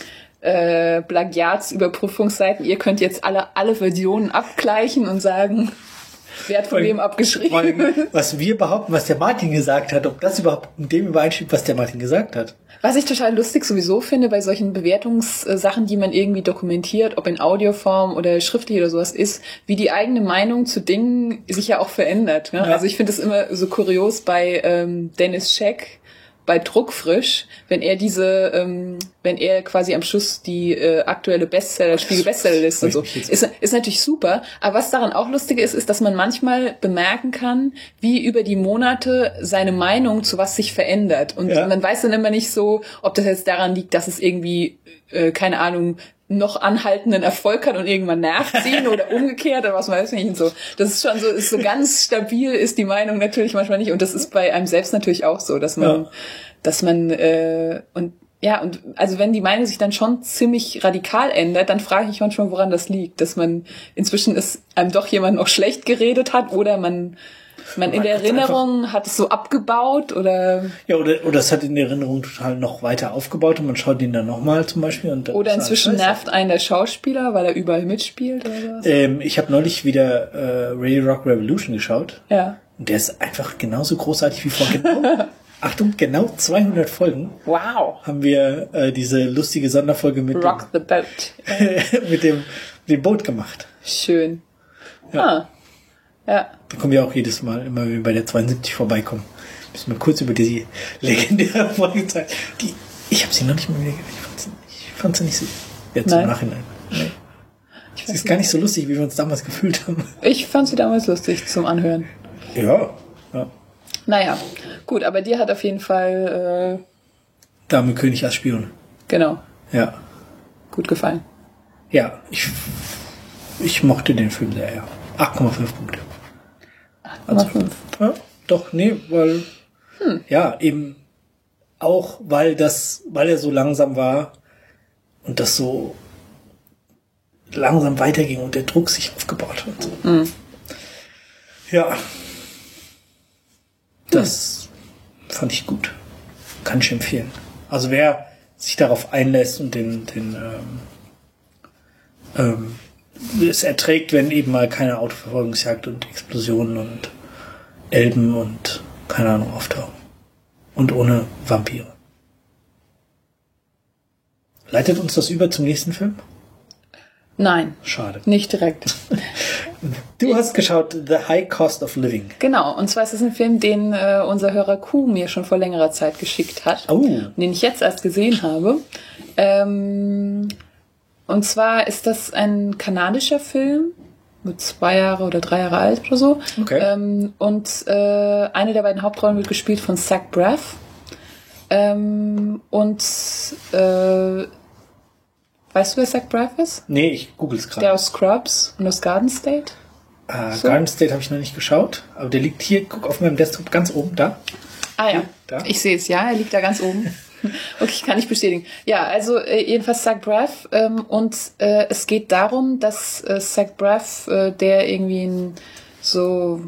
Plagiatsüberprüfungsseiten. Ihr könnt jetzt alle Versionen abgleichen und sagen, wer hat von wem abgeschrieben. Was wir behaupten, was der Martin gesagt hat, ob das überhaupt mit dem übereinstimmt, was der Martin gesagt hat. Was ich total lustig sowieso finde bei solchen Bewertungssachen, die man irgendwie dokumentiert, ob in Audioform oder schriftlich oder sowas ist, wie die eigene Meinung zu Dingen sich ja auch verändert. Ne? Ja. Also ich finde es immer so kurios bei Dennis Scheck, bei Druckfrisch, wenn er wenn er quasi am Schluss die aktuelle Spiegel-Bestsellerliste und so, ist natürlich super. Aber was daran auch lustig ist, dass man manchmal bemerken kann, wie über die Monate seine Meinung zu was sich verändert. Und man weiß dann immer nicht so, ob das jetzt daran liegt, dass es irgendwie, keine Ahnung, noch anhaltenden Erfolg hat und irgendwann nachziehen oder umgekehrt oder was weiß ich nicht. Und so. Das ist schon so, ist so ganz stabil ist die Meinung natürlich manchmal nicht. Und das ist bei einem selbst natürlich auch so, dass man und also wenn die Meinung sich dann schon ziemlich radikal ändert, dann frage ich mich manchmal, woran das liegt, dass man inzwischen es einem doch jemand noch schlecht geredet hat oder man in der Erinnerung hat es so abgebaut oder... Ja, oder es hat in der Erinnerung total noch weiter aufgebaut und man schaut ihn dann nochmal zum Beispiel. Und oder inzwischen nervt einen der Schauspieler, weil er überall mitspielt oder was? Ich habe neulich wieder Radio Rock Revolution geschaut. Ja. Und der ist einfach genauso großartig wie vor Achtung, genau 200 Folgen. Wow. Haben wir diese lustige Sonderfolge mit Rock the Boat. mit dem Boot gemacht. Schön. Ja. Da kommen wir auch jedes Mal, immer wenn wir bei der 72 vorbeikommen, müssen wir kurz über diese legendäre Folge zeigen. Ich habe sie noch nicht mal wieder gesehen. Ich fand sie nicht so. Jetzt im Nachhinein. Nee. Sie ist gar nicht so lustig, wie wir uns damals gefühlt haben. Ich fand sie damals lustig zum Anhören. Ja. Naja, gut, aber dir hat auf jeden Fall Dame König als Spion. Genau. Ja. Gut gefallen. Ja, ich mochte den Film sehr, ja. 8,5 Punkte. 8,5. Ja, doch, nee, weil ja, eben auch, weil er so langsam war und das so langsam weiterging und der Druck sich aufgebaut hat. Mhm. Ja. Das fand ich gut. Kann ich empfehlen. Also wer sich darauf einlässt und es erträgt, wenn eben mal keine Autoverfolgungsjagd und Explosionen und Elben und keine Ahnung auftauchen. Und ohne Vampire. Leitet uns das über zum nächsten Film? Nein. Schade. Nicht direkt. Du hast geschaut The High Cost of Living. Genau, und zwar ist es ein Film, den unser Hörer Q mir schon vor längerer Zeit geschickt hat. Oh. Den ich jetzt erst gesehen habe. Und zwar ist das ein kanadischer Film, mit 2 Jahre oder 3 Jahre alt oder so. Okay. Und eine der beiden Hauptrollen wird gespielt von Zach Braff. Weißt du, wer Zach Braff ist? Nee, ich google's gerade. Der aus Scrubs und aus Garden State. So. Garden State habe ich noch nicht geschaut, aber der liegt hier, guck auf meinem Desktop ganz oben, da. Ah ja, Da. Ich sehe es, ja, er liegt da ganz oben. Okay, kann ich bestätigen. Ja, also jedenfalls Zach Braff und es geht darum, dass Zach Braff, der irgendwie ein so,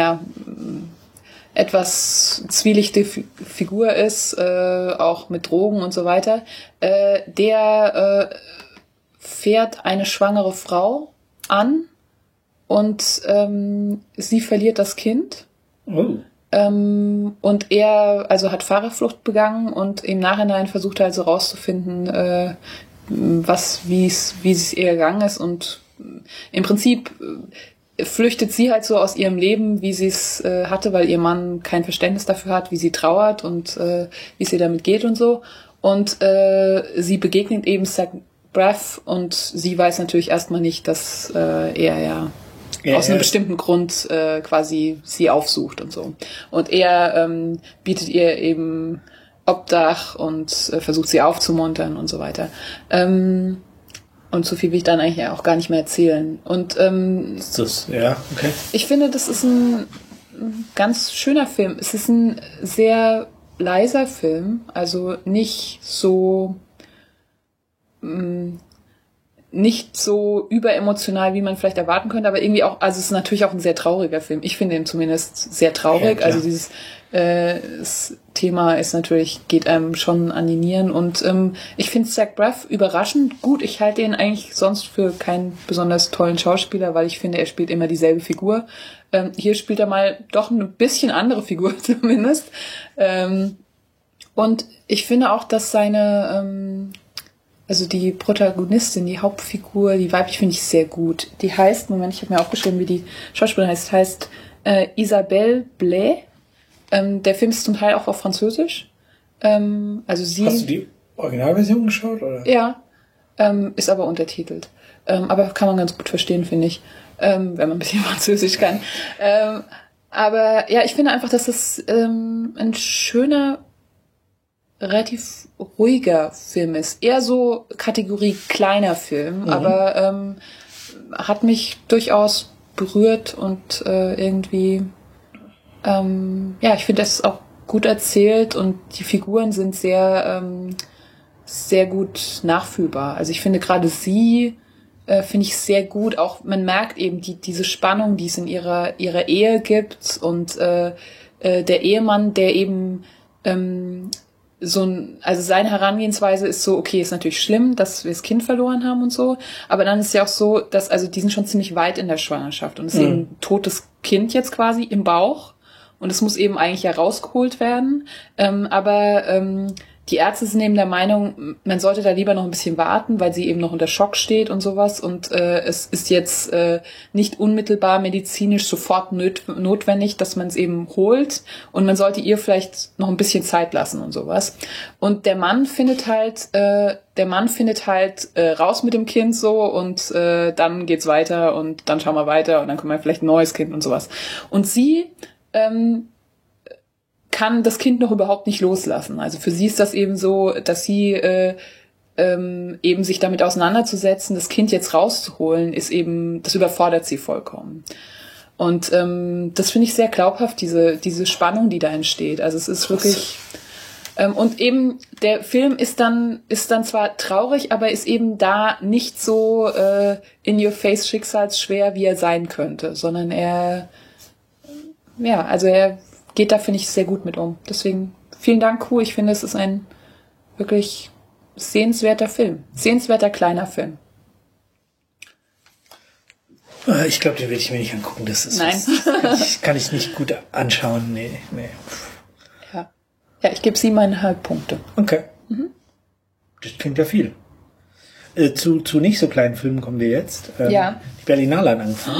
etwas zwielichte Figur ist, auch mit Drogen und so weiter, der fährt eine schwangere Frau an und sie verliert das Kind. Oh. Und er hat Fahrerflucht begangen und im Nachhinein versucht er also rauszufinden, wie es ihr gegangen ist, und im Prinzip flüchtet sie halt so aus ihrem Leben, wie sie es hatte, weil ihr Mann kein Verständnis dafür hat, wie sie trauert und wie es ihr damit geht und so. Und sie begegnet eben Zach Braff und sie weiß natürlich erstmal nicht, dass er aus einem bestimmten Grund quasi sie aufsucht und so. Und er bietet ihr eben Obdach und versucht sie aufzumuntern und so weiter. Und so viel will ich dann eigentlich auch gar nicht mehr erzählen. Und Ist das, ja, okay. ich finde, das ist ein ganz schöner Film. Es ist ein sehr leiser Film, also nicht so überemotional, wie man vielleicht erwarten könnte, aber irgendwie auch, also es ist natürlich auch ein sehr trauriger Film. Ich finde ihn zumindest sehr traurig. Ja, also dieses das Thema ist natürlich, geht einem schon an die Nieren, und ich finde Zach Braff überraschend gut. Ich halte ihn eigentlich sonst für keinen besonders tollen Schauspieler, weil ich finde, er spielt immer dieselbe Figur. Hier spielt er mal doch eine bisschen andere Figur zumindest. Und ich finde auch, dass seine also die Protagonistin, die Hauptfigur, die weibliche, finde ich sehr gut. Die heißt, Moment, ich habe mir aufgeschrieben, wie die Schauspielerin heißt Isabelle Blais. Der Film ist zum Teil auch auf Französisch. Also sie. Hast du die Originalversion geschaut, oder? Ja, ist aber untertitelt. Aber kann man ganz gut verstehen, finde ich, wenn man ein bisschen Französisch kann. Aber ja, ich finde einfach, dass das ein schöner, relativ ruhiger Film ist. Eher so Kategorie kleiner Film, aber hat mich durchaus berührt und irgendwie, ich finde, das ist auch gut erzählt und die Figuren sind sehr, sehr gut nachfühlbar. Also ich finde gerade sie, finde ich sehr gut. Auch man merkt eben diese Spannung, die es in ihrer Ehe gibt, und der Ehemann, der eben also seine Herangehensweise ist so, okay, ist natürlich schlimm, dass wir das Kind verloren haben und so, aber dann ist es ja auch so, dass, also die sind schon ziemlich weit in der Schwangerschaft und es ist eben ein totes Kind jetzt quasi im Bauch und es muss eben eigentlich ja rausgeholt werden, aber die Ärzte sind eben der Meinung, man sollte da lieber noch ein bisschen warten, weil sie eben noch unter Schock steht und sowas. Und es ist jetzt nicht unmittelbar medizinisch sofort notwendig, dass man es eben holt. Und man sollte ihr vielleicht noch ein bisschen Zeit lassen und sowas. Und der Mann findet halt raus mit dem Kind so und dann geht's weiter und dann schauen wir weiter und dann kommt vielleicht ein neues Kind und sowas. Und sie kann das Kind noch überhaupt nicht loslassen. Also für sie ist das eben so, dass sie eben sich damit auseinanderzusetzen, das Kind jetzt rauszuholen, ist eben, das überfordert sie vollkommen. Und das finde ich sehr glaubhaft, diese Spannung, die da entsteht. Also es ist wirklich und eben der Film ist dann zwar traurig, aber ist eben da nicht so in your face schicksalsschwer, wie er sein könnte, sondern er geht da, finde ich, sehr gut mit um. Deswegen vielen Dank, Kuh. Ich finde, es ist ein wirklich sehenswerter Film. Sehenswerter kleiner Film. Ich glaube, den will ich mir nicht angucken. Das ist Nein. Kann ich nicht gut anschauen. Nee. Ja, ich gebe 7,5 Punkte. Okay. Das klingt ja viel. Zu nicht so kleinen Filmen kommen wir jetzt. Die Berlinale hat angefangen.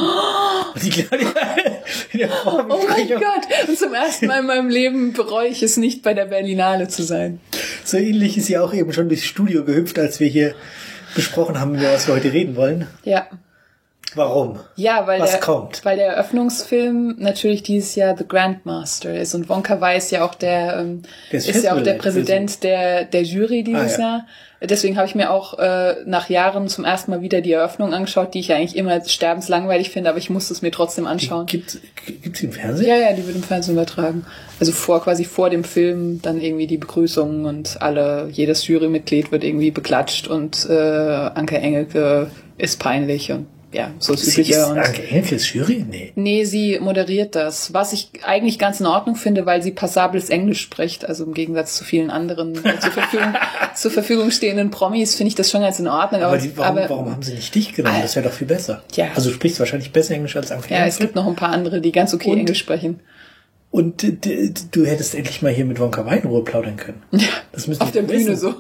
Oh mein Gott! Und zum ersten Mal in meinem Leben bereue ich es nicht, bei der Berlinale zu sein. So ähnlich ist sie auch eben schon durchs Studio gehüpft, als wir hier besprochen haben, über was wir heute reden wollen. Ja. Warum? Ja, weil kommt? Weil der Eröffnungsfilm natürlich dieses Jahr The Grandmaster ist und Wonka Wai ist ja auch der Präsident der Jury dieses Jahr. Deswegen habe ich mir auch nach Jahren zum ersten Mal wieder die Eröffnung angeschaut, die ich ja eigentlich immer sterbenslangweilig finde, aber ich musste es mir trotzdem anschauen. Gibt's die im Fernsehen? Ja, die wird im Fernsehen übertragen. Also quasi vor dem Film dann irgendwie die Begrüßung und jedes Jurymitglied wird irgendwie beklatscht und Anke Engelke ist peinlich und ja, so das Übliche. Anke Engelkes Jury? Nee, sie moderiert das. Was ich eigentlich ganz in Ordnung finde, weil sie passables Englisch spricht. Also im Gegensatz zu vielen anderen zur Verfügung stehenden Promis finde ich das schon ganz in Ordnung. Aber warum haben sie nicht dich genommen? Das wäre doch viel besser. Ja. Also du sprichst wahrscheinlich besser Englisch als Anke Engelke. Ja, es gibt noch ein paar andere, die ganz okay Englisch sprechen. Und du hättest endlich mal hier mit Wonka Wai in Ruhe plaudern können. Ja, das auf der Bühne so.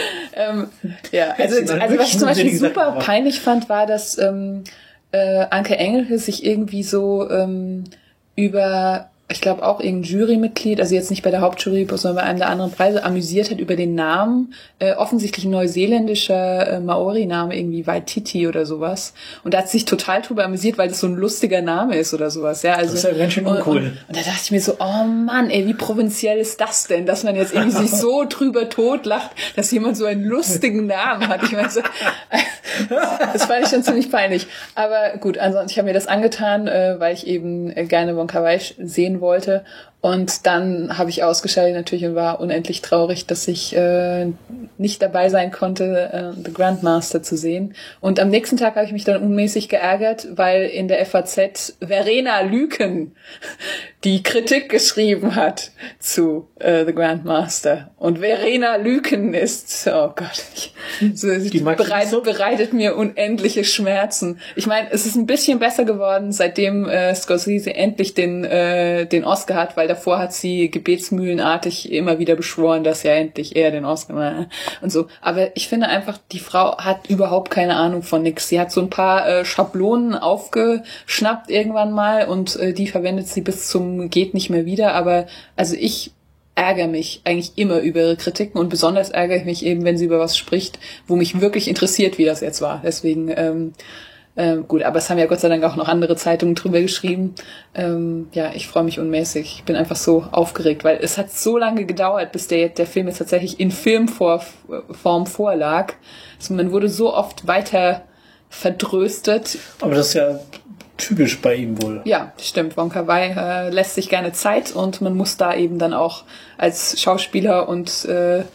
Also was ich zum Beispiel super peinlich fand, war, dass Anke Engelke sich irgendwie so über, ich glaube auch irgendein Jurymitglied, also jetzt nicht bei der Hauptjury, sondern bei einem der anderen Preise, amüsiert hat über den Namen, offensichtlich ein neuseeländischer Maori-Name, irgendwie Waititi oder sowas. Und da hat sich total drüber amüsiert, weil das so ein lustiger Name ist oder sowas. Ja, also, das ist ja ganz schön uncool. Und da dachte ich mir so, oh Mann, ey, wie provinziell ist das denn, dass man jetzt irgendwie sich so drüber totlacht, dass jemand so einen lustigen Namen hat. Ich meine, so, das fand ich schon ziemlich peinlich. Aber gut, ansonsten, ich habe mir das angetan, weil ich eben gerne Wonka Wai sehen wollte. Und dann habe ich ausgeschaltet natürlich und war unendlich traurig, dass ich nicht dabei sein konnte, The Grandmaster zu sehen. Und am nächsten Tag habe ich mich dann unmäßig geärgert, weil in der FAZ Verena Lüken die Kritik geschrieben hat zu The Grandmaster. Und Verena Lüken ist, oh Gott, bereitet mir unendliche Schmerzen. Ich meine, es ist ein bisschen besser geworden, seitdem Scorsese endlich den Oscar hat, weil davor hat sie gebetsmühlenartig immer wieder beschworen, dass ja endlich er den Oscar macht und so. Aber ich finde einfach, die Frau hat überhaupt keine Ahnung von nix. Sie hat so ein paar Schablonen aufgeschnappt irgendwann mal und die verwendet sie bis zum geht nicht mehr wieder. Aber also ich ärgere mich eigentlich immer über ihre Kritiken und besonders ärgere ich mich eben, wenn sie über was spricht, wo mich wirklich interessiert, wie das jetzt war. Deswegen gut, aber es haben ja Gott sei Dank auch noch andere Zeitungen drüber geschrieben. Ich freue mich unmäßig. Ich bin einfach so aufgeregt, weil es hat so lange gedauert, bis der Film jetzt tatsächlich in Filmform vorlag. Also man wurde so oft weiter verdröstet. Aber das ist ja typisch bei ihm wohl. Ja, stimmt. Wonka Wai lässt sich gerne Zeit und man muss da eben dann auch als Schauspieler und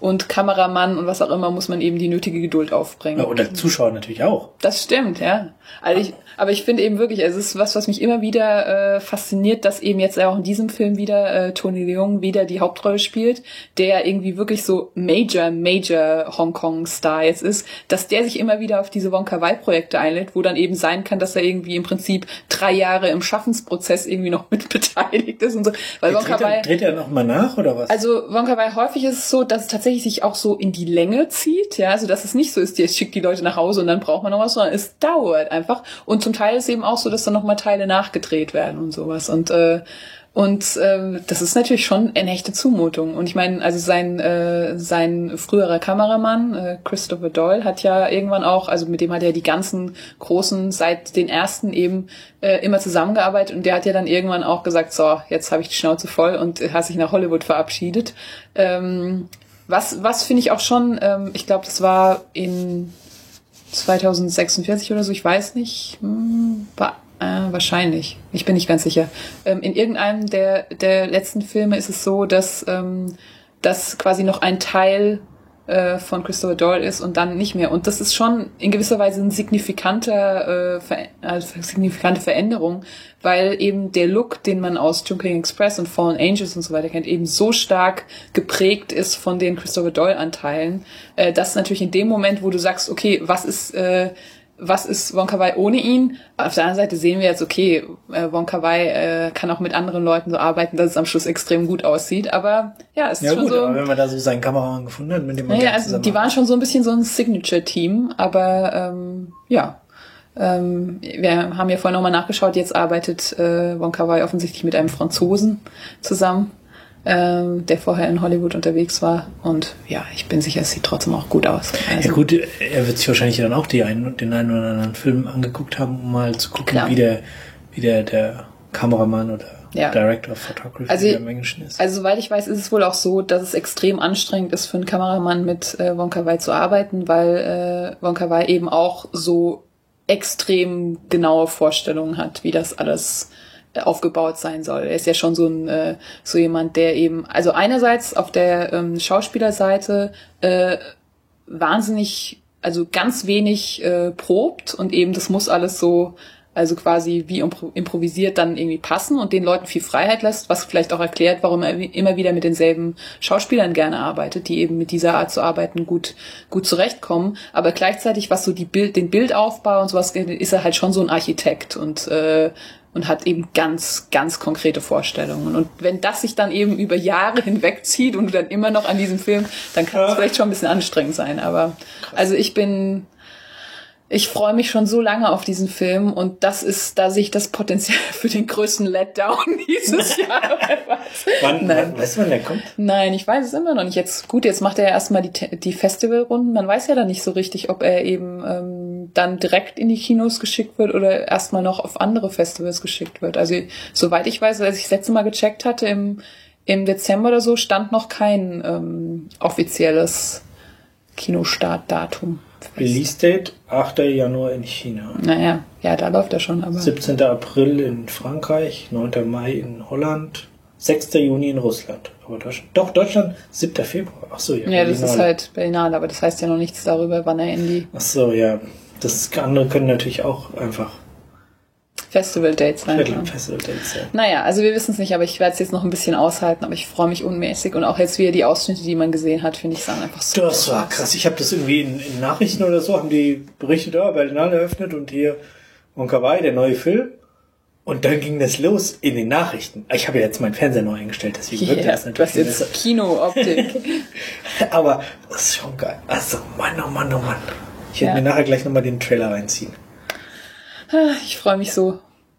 und Kameramann und was auch immer muss man eben die nötige Geduld aufbringen. Ja, oder Zuschauer natürlich auch. Das stimmt, ja. Aber ich finde eben wirklich, es ist was mich immer wieder fasziniert, dass eben jetzt auch in diesem Film wieder Tony Leung wieder die Hauptrolle spielt, der irgendwie wirklich so Major Hongkong-Star jetzt ist, dass der sich immer wieder auf diese Wong Kar-wai-Projekte einlädt, wo dann eben sein kann, dass er irgendwie im Prinzip 3 Jahre im Schaffensprozess irgendwie noch mit beteiligt ist und so. Weil Wong Kar-wai dreht er nochmal nach, oder was? Also Wong Kar-wai, häufig ist es so, dass es tatsächlich sich auch so in die Länge zieht, ja, also dass es nicht so ist, jetzt schickt die Leute nach Hause und dann braucht man noch was, sondern es dauert einfach. Und zum Teil ist es eben auch so, dass dann nochmal Teile nachgedreht werden und sowas. Und das ist natürlich schon eine echte Zumutung. Und ich meine, also sein früherer Kameramann, Christopher Doyle, hat ja irgendwann auch, also mit dem hat er die ganzen großen, seit den ersten eben immer zusammengearbeitet. Und der hat ja dann irgendwann auch gesagt, so, jetzt habe ich die Schnauze voll und hat sich nach Hollywood verabschiedet. Was finde ich auch schon, ich glaube, das war in 2046 oder so, ich weiß nicht, wahrscheinlich. Ich bin nicht ganz sicher. In irgendeinem der letzten Filme ist es so, dass quasi noch ein Teil von Christopher Doyle ist und dann nicht mehr. Und das ist schon in gewisser Weise eine signifikante Veränderung, weil eben der Look, den man aus Chungking Express und Fallen Angels und so weiter kennt, eben so stark geprägt ist von den Christopher Doyle-Anteilen, dass natürlich in dem Moment, wo du sagst, okay, was ist Wong Kar-wai ohne ihn? Auf der anderen Seite sehen wir jetzt, okay, Wong Kar-wai kann auch mit anderen Leuten so arbeiten, dass es am Schluss extrem gut aussieht, aber ja, es ist schon gut, so. Aber wenn man da so seinen Kameramann gefunden hat, mit dem man also die waren schon so ein bisschen so ein Signature-Team, aber wir haben ja vorhin nochmal nachgeschaut, jetzt arbeitet Wong Kar-wai offensichtlich mit einem Franzosen zusammen, der vorher in Hollywood unterwegs war. Und ja, ich bin sicher, es sieht trotzdem auch gut aus. Also, ja gut, er wird sich wahrscheinlich dann auch den einen oder anderen Film angeguckt haben, um mal zu gucken, wie der Kameramann oder Director of Photography im Englischen ist. Also soweit ich weiß, ist es wohl auch so, dass es extrem anstrengend ist für einen Kameramann mit Wong Kar-wai zu arbeiten, weil Wong Kar-wai eben auch so extrem genaue Vorstellungen hat, wie das alles aufgebaut sein soll. Er ist ja schon so jemand, der eben, also einerseits auf der Schauspielerseite wahnsinnig, also ganz wenig probt und eben das muss alles so, also quasi wie improvisiert dann irgendwie passen und den Leuten viel Freiheit lässt, was vielleicht auch erklärt, warum er immer wieder mit denselben Schauspielern gerne arbeitet, die eben mit dieser Art zu arbeiten gut zurechtkommen. Aber gleichzeitig, was so den Bildaufbau und sowas, ist er halt schon so ein Architekt und hat eben ganz, ganz konkrete Vorstellungen. Und wenn das sich dann eben über Jahre hinwegzieht und du dann immer noch an diesem Film, dann kann es vielleicht schon ein bisschen anstrengend sein. Aber also ich freue mich schon so lange auf diesen Film und da sehe ich das Potenzial für den größten Letdown dieses Jahr. Weißt du, wann der kommt? Nein, ich weiß es immer noch nicht. Jetzt macht er ja erstmal die Festivalrunden. Man weiß ja dann nicht so richtig, ob er eben dann direkt in die Kinos geschickt wird oder erstmal noch auf andere Festivals geschickt wird. Also soweit ich weiß, als ich das letzte Mal gecheckt hatte, im Dezember oder so, stand noch kein offizielles Kinostartdatum. Release Date 8. Januar in China. Naja, ja, da läuft er schon. Aber 17. April in Frankreich, 9. Mai in Holland, 6. Juni in Russland. Aber Deutschland, 7. Februar. Ach so, ja. Ja, das ist halt Berlinale, aber das heißt ja noch nichts darüber, wann er in die... Ach so, ja. Andere können natürlich auch einfach Festival-Dates sein. Festival-Dates, ja. Naja, also wir wissen es nicht, aber ich werde es jetzt noch ein bisschen aushalten, aber ich freue mich unmäßig und auch jetzt wieder die Ausschnitte, die man gesehen hat, finde ich, sahen einfach so Das war krass. Ich habe das irgendwie in Nachrichten oder so, haben die berichtet, Berlinale eröffnet und hier Wong Kar-wai, der neue Film. Und dann ging das los in den Nachrichten. Ich habe ja jetzt meinen Fernseher neu eingestellt, deswegen wirkt das natürlich. Du hast jetzt Kino-Optik. Aber das ist schon geil. Also, Mann, oh Mann, oh Mann. Ich werde mir nachher gleich nochmal den Trailer reinziehen. Ich freue mich so.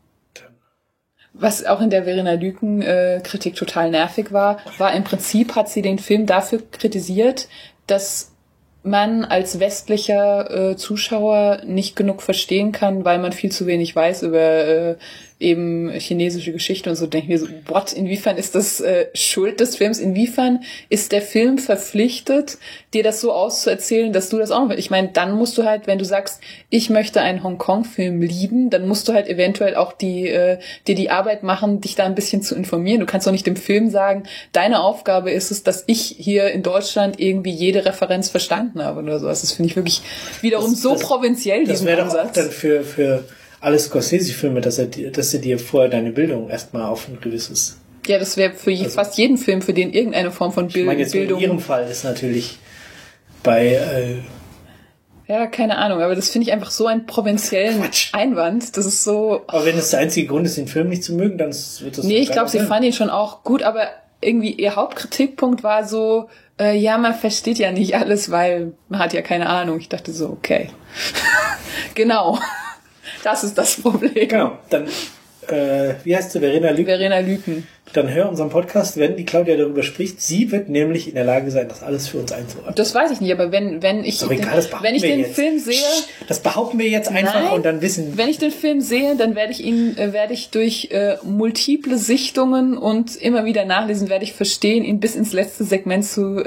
Was auch in der Verena Lüken Kritik total nervig war im Prinzip, hat sie den Film dafür kritisiert, dass man als westlicher Zuschauer nicht genug verstehen kann, weil man viel zu wenig weiß eben chinesische Geschichte und so, denke ich mir so, what, inwiefern ist das Schuld des Films? Inwiefern ist der Film verpflichtet, dir das so auszuerzählen, dass du das auch noch, ich meine, dann musst du halt, wenn du sagst, ich möchte einen Hongkong-Film lieben, dann musst du halt eventuell auch dir die Arbeit machen, dich da ein bisschen zu informieren. Du kannst doch nicht dem Film sagen, deine Aufgabe ist es, dass ich hier in Deutschland irgendwie jede Referenz verstanden habe oder so. Das finde ich wirklich wiederum provinziell, diesen Ansatz. Das wäre doch auch dann für alle Scorsese-Filme, dass er dir vorher deine Bildung erstmal auf ein gewisses... Ja, das wäre für fast jeden Film, für den irgendeine Form von Bildung... Ich meine, jetzt in Ihrem Fall ist natürlich bei... ja, keine Ahnung, aber das finde ich einfach so einen provinziellen Einwand. Das ist so... Aber wenn es der einzige Grund ist, den Film nicht zu mögen, dann wird das... Nee, ich glaube, sie fanden ihn schon auch gut, aber irgendwie ihr Hauptkritikpunkt war so, ja, man versteht ja nicht alles, weil man hat ja keine Ahnung. Ich dachte so, okay. Genau. Das ist das Problem. Genau. Dann, wie heißt sie? Verena Lüken? Verena Lüken. Dann hör unseren Podcast, wenn die Claudia darüber spricht. Sie wird nämlich in der Lage sein, das alles für uns einzuordnen. Das weiß ich nicht, aber wenn ich den Film sehe... Das behaupten wir jetzt einfach. Nein, und dann wissen... Wenn ich den Film sehe, dann werde ich durch multiple Sichtungen und immer wieder nachlesen, werde ich versuchen, ihn bis ins letzte Segment zu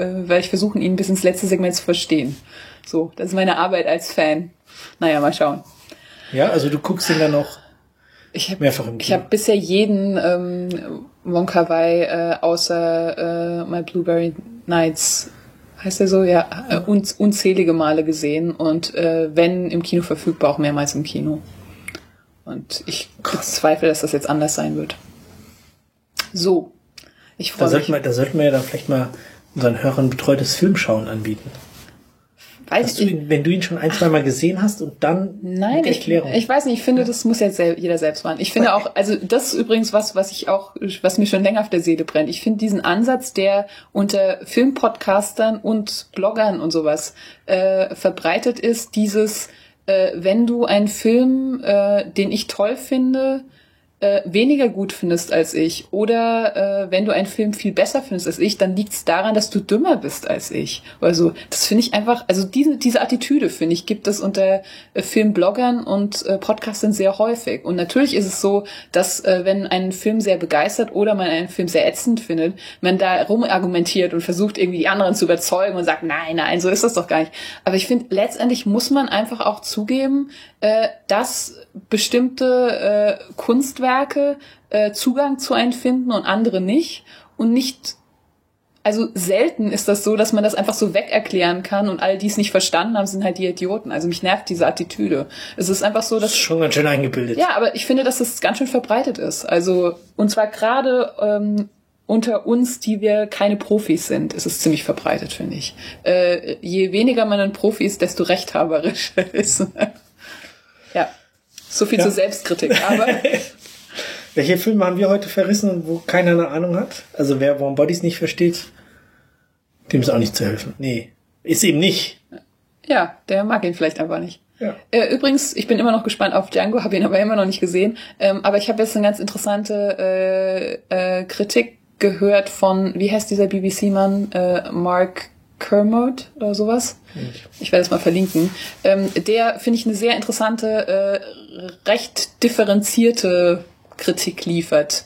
verstehen. So, das ist meine Arbeit als Fan. Naja, mal schauen. Ja, also du guckst ihn dann noch mehrfach im Kino. Ich habe bisher jeden Wong Kar-wai außer My Blueberry Nights, heißt der so? Ja, unzählige Male gesehen und wenn im Kino verfügbar, auch mehrmals im Kino. Und ich bezweifle, dass das jetzt anders sein wird. So, ich freue mich. Da sollten wir ja dann vielleicht mal unseren Hörern betreutes Filmschauen anbieten. Wenn du ihn schon ein, zwei Mal gesehen hast und dann mit Erklärung. Ich weiß nicht, ich finde, das muss jetzt jeder selbst machen. Ich finde auch, also das ist übrigens was mir schon länger auf der Seele brennt. Ich finde diesen Ansatz, der unter Filmpodcastern und Bloggern und sowas verbreitet ist, dieses, wenn du einen Film, den ich toll finde, weniger gut findest als ich oder wenn du einen Film viel besser findest als ich, dann liegt es daran, dass du dümmer bist als ich. Also das finde ich einfach, also diese Attitüde, finde ich, gibt es unter Filmbloggern und Podcastern sehr häufig. Und natürlich ist es so, dass wenn ein Film sehr begeistert oder man einen Film sehr ätzend findet, man da rumargumentiert und versucht irgendwie die anderen zu überzeugen und sagt, nein, so ist das doch gar nicht. Aber ich finde, letztendlich muss man einfach auch zugeben, dass bestimmte Kunstwerke Zugang zu einem finden und andere nicht. Und nicht, also selten ist das so, dass man das einfach so wegerklären kann und all die es nicht verstanden haben, sind halt die Idioten. Also mich nervt diese Attitüde. Es ist einfach so, dass... Das ist schon ganz schön eingebildet. Ja, aber ich finde, dass das ganz schön verbreitet ist. Also, und zwar gerade unter uns, die wir keine Profis sind, ist es ziemlich verbreitet, finde ich. Je weniger man ein Profi ist, desto rechthaberischer ist. Ja, so viel zur Selbstkritik. Aber welche Filme haben wir heute verrissen, wo keiner eine Ahnung hat? Also wer Warm Bodies nicht versteht, dem ist auch nicht zu helfen. Nee, ist eben nicht. Ja, der mag ihn vielleicht einfach nicht. Ja. Übrigens, ich bin immer noch gespannt auf Django, habe ihn aber immer noch nicht gesehen. Aber ich habe jetzt eine ganz interessante Kritik gehört von, wie heißt dieser BBC-Mann? Mark Kermode oder sowas. Ich werde es mal verlinken. Der, finde ich, eine sehr interessante, recht differenzierte Kritik liefert.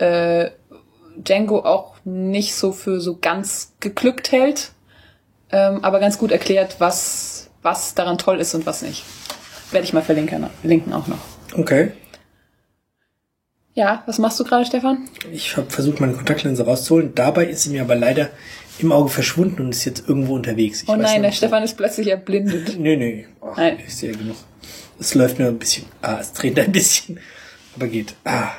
Django auch nicht so für so ganz geglückt hält, aber ganz gut erklärt, was daran toll ist und was nicht. Werde ich mal verlinken auch noch. Okay. Ja, was machst du gerade, Stefan? Ich habe versucht, meine Kontaktlinse rauszuholen. Dabei ist sie mir aber leider im Auge verschwunden und ist jetzt irgendwo unterwegs. Oh nein, der Stefan ist plötzlich erblindet. Nee. Ach, nein. Ich sehe ja genug. Es läuft mir ein bisschen. Es dreht ein bisschen. Aber geht.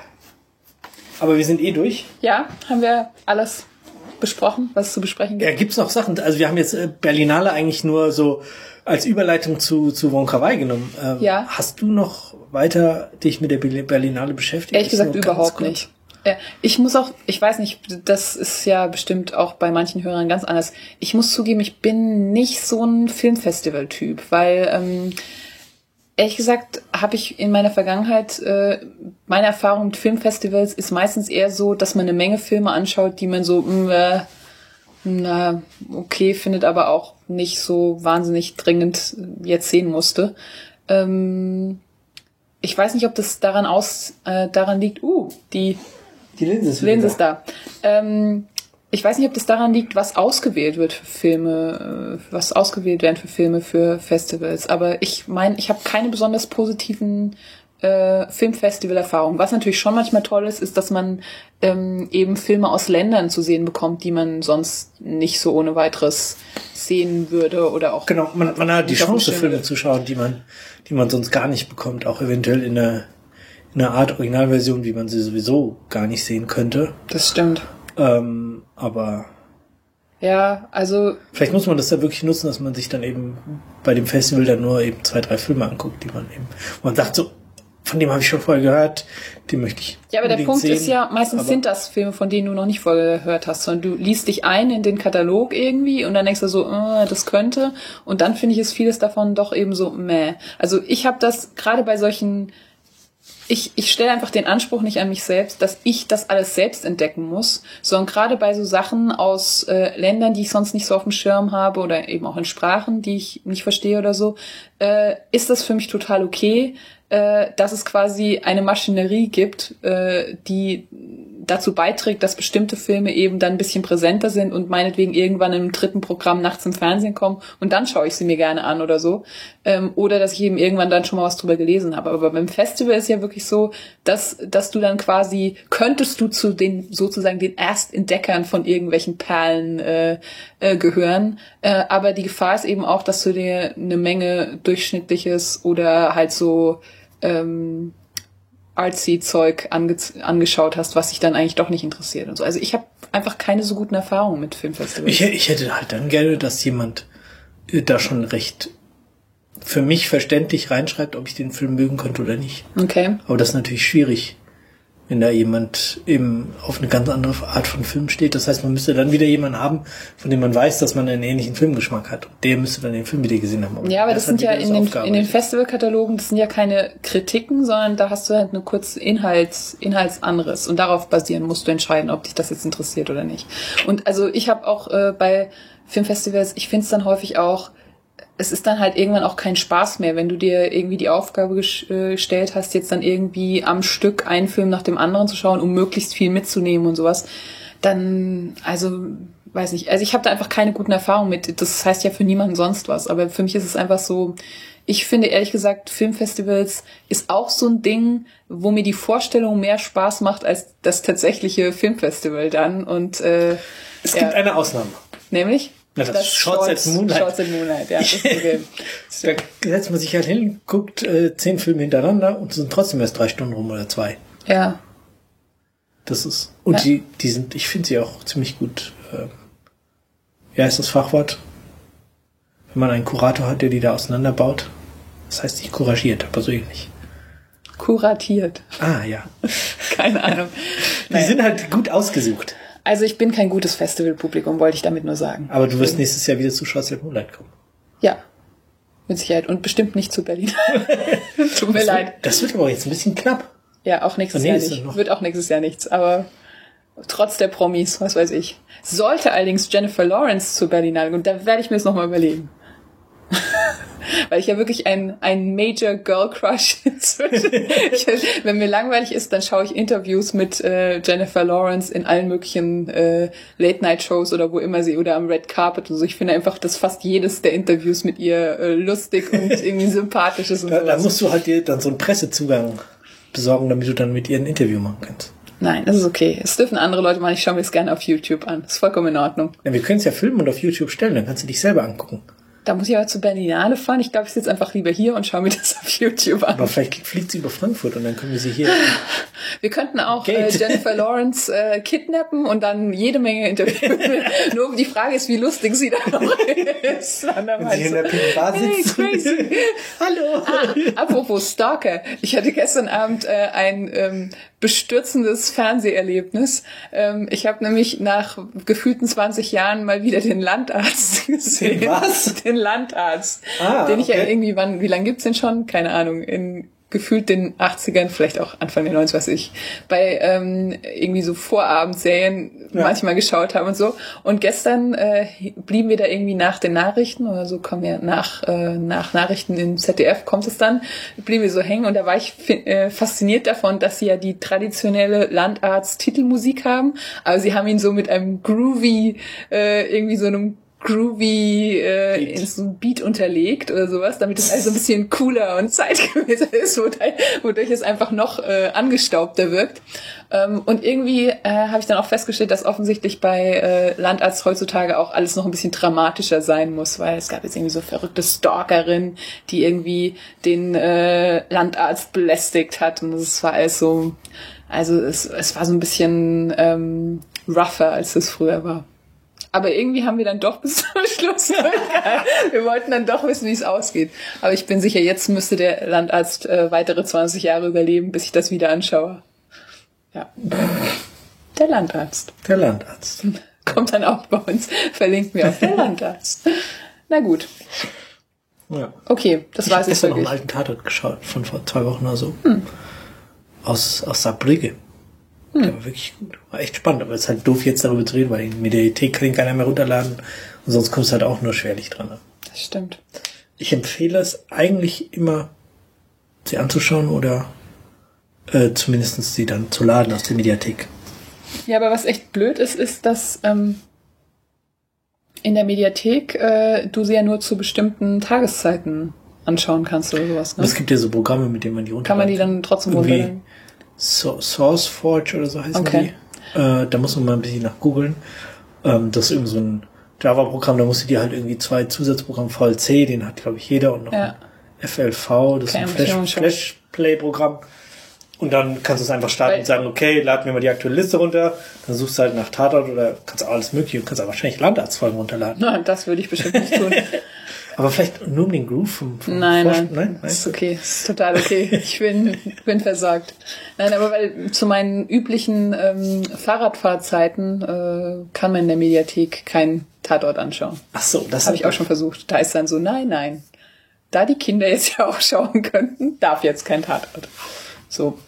Aber wir sind durch. Ja, haben wir alles besprochen, was es zu besprechen gibt. Ja, gibt's noch Sachen? Also wir haben jetzt Berlinale eigentlich nur so als Überleitung zu Wong Kar-wai genommen. Ja. Hast du noch weiter dich mit der Berlinale beschäftigt? Ehrlich gesagt überhaupt nicht. Ich weiß nicht, das ist ja bestimmt auch bei manchen Hörern ganz anders. Ich muss zugeben, ich bin nicht so ein Filmfestival-Typ, weil ehrlich gesagt habe ich in meiner Vergangenheit, meine Erfahrung mit Filmfestivals ist meistens eher so, dass man eine Menge Filme anschaut, die man so okay findet, aber auch nicht so wahnsinnig dringend jetzt sehen musste. ich weiß nicht, ob das daran liegt, die Linse ist da. Ich weiß nicht, ob das daran liegt, was ausgewählt werden für Filme für Festivals. Aber ich meine, ich habe keine besonders positiven Filmfestival-Erfahrungen. Was natürlich schon manchmal toll ist, dass man eben Filme aus Ländern zu sehen bekommt, die man sonst nicht so ohne weiteres sehen würde oder auch. Genau, man hat die Chance, Filme zu schauen, die man sonst gar nicht bekommt, auch eventuell in einer Art Originalversion, wie man sie sowieso gar nicht sehen könnte. Das stimmt. Aber ja, also vielleicht muss man das da wirklich nutzen, dass man sich dann eben bei dem Festival dann nur eben 2, 3 Filme anguckt, wo man sagt so, von dem habe ich schon vorher gehört, den möchte ich. Ja, aber der Punkt sehen. ist ja, meistens sind das Filme, von denen du noch nicht vorher gehört hast, sondern du liest dich ein in den Katalog irgendwie und dann denkst du so, das könnte, und dann finde ich es vieles davon doch eben so, meh. Also ich habe das gerade bei solchen, ich stelle einfach den Anspruch nicht an mich selbst, dass ich das alles selbst entdecken muss, sondern gerade bei so Sachen aus Ländern, die ich sonst nicht so auf dem Schirm habe oder eben auch in Sprachen, die ich nicht verstehe oder so, ist das für mich total okay, dass es quasi eine Maschinerie gibt, die dazu beiträgt, dass bestimmte Filme eben dann ein bisschen präsenter sind und meinetwegen irgendwann im 3. Programm nachts im Fernsehen kommen und dann schaue ich sie mir gerne an oder so. Oder dass ich eben irgendwann dann schon mal was drüber gelesen habe. Aber beim Festival ist ja wirklich so, dass du dann quasi, könntest du zu den sozusagen den Erstentdeckern von irgendwelchen Perlen gehören. Aber die Gefahr ist eben auch, dass du dir eine Menge durchschnittliches oder halt so artsy Zeug angeschaut hast, was dich dann eigentlich doch nicht interessiert und so. Also ich habe einfach keine so guten Erfahrungen mit Filmfestivals. Ich hätte halt dann gerne, dass jemand da schon recht für mich verständlich reinschreibt, ob ich den Film mögen könnte oder nicht. Okay. Aber das ist natürlich schwierig, wenn da jemand eben auf eine ganz andere Art von Film steht. Das heißt, man müsste dann wieder jemanden haben, von dem man weiß, dass man einen ähnlichen Filmgeschmack hat. Und der müsste dann den Film wieder gesehen haben. Ja, aber das sind ja in den Festivalkatalogen, das sind ja keine Kritiken, sondern da hast du halt eine kurze Inhaltsanriss. Und darauf basieren musst du entscheiden, ob dich das jetzt interessiert oder nicht. Und also ich habe auch bei Filmfestivals, ich finde es dann häufig auch, es ist dann halt irgendwann auch kein Spaß mehr, wenn du dir irgendwie die Aufgabe gestellt hast, jetzt dann irgendwie am Stück einen Film nach dem anderen zu schauen, um möglichst viel mitzunehmen und sowas. Dann, also, weiß nicht, also ich habe da einfach keine guten Erfahrungen mit. Das heißt ja für niemanden sonst was, aber für mich ist es einfach so, ich finde ehrlich gesagt, Filmfestivals ist auch so ein Ding, wo mir die Vorstellung mehr Spaß macht als das tatsächliche Filmfestival dann. Und es gibt eine Ausnahme. Nämlich? Das Shorts at Moonlight. Shorts at Moonlight, ja. Das ist okay. Da setzt man sich halt hin, guckt 10 Filme hintereinander und sind trotzdem erst 3 Stunden rum oder 2. Ja. Das ist, und ja. Die sind, ich finde sie auch ziemlich gut, ja, ist das Fachwort? Wenn man einen Kurator hat, der die da auseinanderbaut. Das heißt nicht couragiert, aber so ähnlich. Kuratiert. Ah, ja. Keine Ahnung. Die sind halt gut ausgesucht. Also ich bin kein gutes Festivalpublikum, wollte ich damit nur sagen. Aber du wirst nächstes Jahr wieder zu Shorts at Moonlight kommen. Ja, mit Sicherheit. Und bestimmt nicht zu Berlin. Tut mir leid. Das wird aber jetzt ein bisschen knapp. Ja, auch nächstes Jahr nicht. Wird auch nächstes Jahr nichts. Aber trotz der Promis, was weiß ich. Sollte allerdings Jennifer Lawrence zu Berlin einladen. Und da werde ich mir das nochmal überlegen. Weil ich ja wirklich ein Major Girl Crush wenn mir langweilig ist, dann schaue ich Interviews mit Jennifer Lawrence in allen möglichen Late-Night-Shows oder wo immer sie, oder am Red Carpet und so. Ich finde einfach, dass fast jedes der Interviews mit ihr lustig und irgendwie sympathisch ist. Und da musst du halt dir dann so einen Pressezugang besorgen, damit du dann mit ihr ein Interview machen kannst. Nein, das ist okay. Es dürfen andere Leute machen. Ich schaue mir das gerne auf YouTube an. Das ist vollkommen in Ordnung. Ja, wir können es ja filmen und auf YouTube stellen, dann kannst du dich selber angucken. Da muss ich aber zur Berlinale fahren. Ich glaube, ich sitze einfach lieber hier und schaue mir das auf YouTube an. Aber vielleicht fliegt sie über Frankfurt und dann können wir sie hier... Wir könnten auch Jennifer Lawrence kidnappen und dann jede Menge interviewen. Nur die Frage ist, wie lustig sie da noch ist. Wenn sie in der pinken Bar sitzt. Hey, crazy. Hallo. Apropos Stalker. Ich hatte gestern Abend ein bestürzendes Fernseherlebnis. Ich habe nämlich nach gefühlten 20 Jahren mal wieder den Landarzt gesehen. Was? Den Landarzt. Den ich ja irgendwie, wie lange gibt's den schon? Keine Ahnung. gefühlt den 80ern, vielleicht auch Anfang der 90er, was ich, bei irgendwie so Vorabendserien manchmal geschaut habe und so. Und gestern blieben wir da irgendwie nach den Nachrichten oder so, kommen wir nach Nachrichten im ZDF, kommt es dann, blieben wir so hängen und da war ich fasziniert davon, dass sie ja die traditionelle Landarzt-Titelmusik haben, aber sie haben ihn so mit einem groovy, irgendwie so einem groovy in so ein Beat unterlegt oder sowas, damit es also ein bisschen cooler und zeitgemäßer ist, wodurch es einfach noch angestaubter wirkt. Und irgendwie habe ich dann auch festgestellt, dass offensichtlich bei Landarzt heutzutage auch alles noch ein bisschen dramatischer sein muss, weil es gab jetzt irgendwie so verrückte Stalkerin, die irgendwie den Landarzt belästigt hat und das war alles so, also es war so ein bisschen rougher, als es früher war. Aber irgendwie haben wir dann doch bis zum Schluss wir wollten dann doch wissen, wie es ausgeht. Aber ich bin sicher, jetzt müsste der Landarzt weitere 20 Jahre überleben, bis ich das wieder anschaue. Ja. Der Landarzt. Der Landarzt. Kommt dann auch bei uns. Verlinken wir auf der Landarzt. Na gut. Ja. Okay, das war es jetzt wirklich. Ich habe noch einen wirklich. alten Tatort geschaut, von vor 2 Wochen oder so. Aus Saarbrücken. Der war wirklich gut. War echt spannend, aber es ist halt doof, jetzt darüber zu reden, weil in der Mediathek kann ihn keiner mehr runterladen und sonst kommst du halt auch nur schwerlich dran. Das stimmt. Ich empfehle es eigentlich immer, sie anzuschauen oder zumindest sie dann zu laden aus der Mediathek. Ja, aber was echt blöd ist, dass in der Mediathek du sie ja nur zu bestimmten Tageszeiten anschauen kannst oder sowas. Ne? Aber es gibt ja so Programme, mit denen man die runterladen kann. Man die dann trotzdem runterladen? SourceForge oder so heißen die. Da muss man mal ein bisschen nach googeln. Das ist irgendwie so ein Java-Programm, da musst du dir halt irgendwie 2 Zusatzprogramme, VLC, den hat glaube ich jeder, und noch ein FLV, das ist ein Flash-Play-Programm. Und dann kannst du es einfach starten und sagen, okay, laden wir mal die aktuelle Liste runter, dann suchst du halt nach Tatort oder kannst auch alles mögliche, du kannst auch wahrscheinlich Landarztfolgen runterladen. Nein, das würde ich bestimmt nicht tun. Aber vielleicht nur um den Groove vom Nein, ist okay, ist total okay. Ich bin versagt. Nein, aber weil zu meinen üblichen Fahrradfahrzeiten kann man in der Mediathek keinen Tatort anschauen. Ach so, das habe ich auch schon versucht. Da ist dann so, nein. Da die Kinder jetzt ja auch schauen könnten, darf jetzt kein Tatort. So.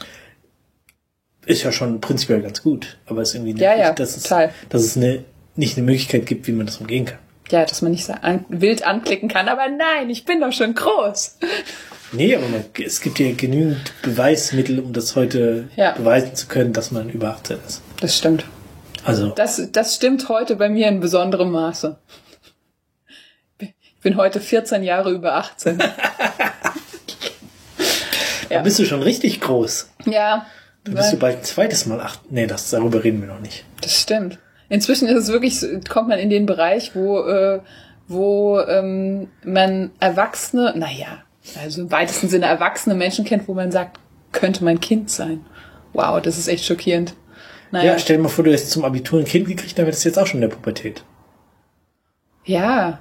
Ist ja schon prinzipiell ganz gut, aber es ist irgendwie nicht, dass es nicht eine Möglichkeit gibt, wie man das umgehen kann. Ja, dass man nicht so wild anklicken kann, aber nein, ich bin doch schon groß. Nee, aber es gibt ja genügend Beweismittel, um das heute beweisen zu können, dass man über 18 ist. Das stimmt. Also. Das stimmt heute bei mir in besonderem Maße. Ich bin heute 14 Jahre über 18. Da bist du schon richtig groß. Ja. Dann bist du bald ein zweites Mal 8. Nee, darüber reden wir noch nicht. Das stimmt. Inzwischen ist es wirklich, kommt man in den Bereich, wo man Erwachsene, also im weitesten Sinne erwachsene Menschen kennt, wo man sagt, könnte mein Kind sein. Wow, das ist echt schockierend. Ja, stell dir mal vor, du hast zum Abitur ein Kind gekriegt, dann wird es jetzt auch schon in der Pubertät. Ja.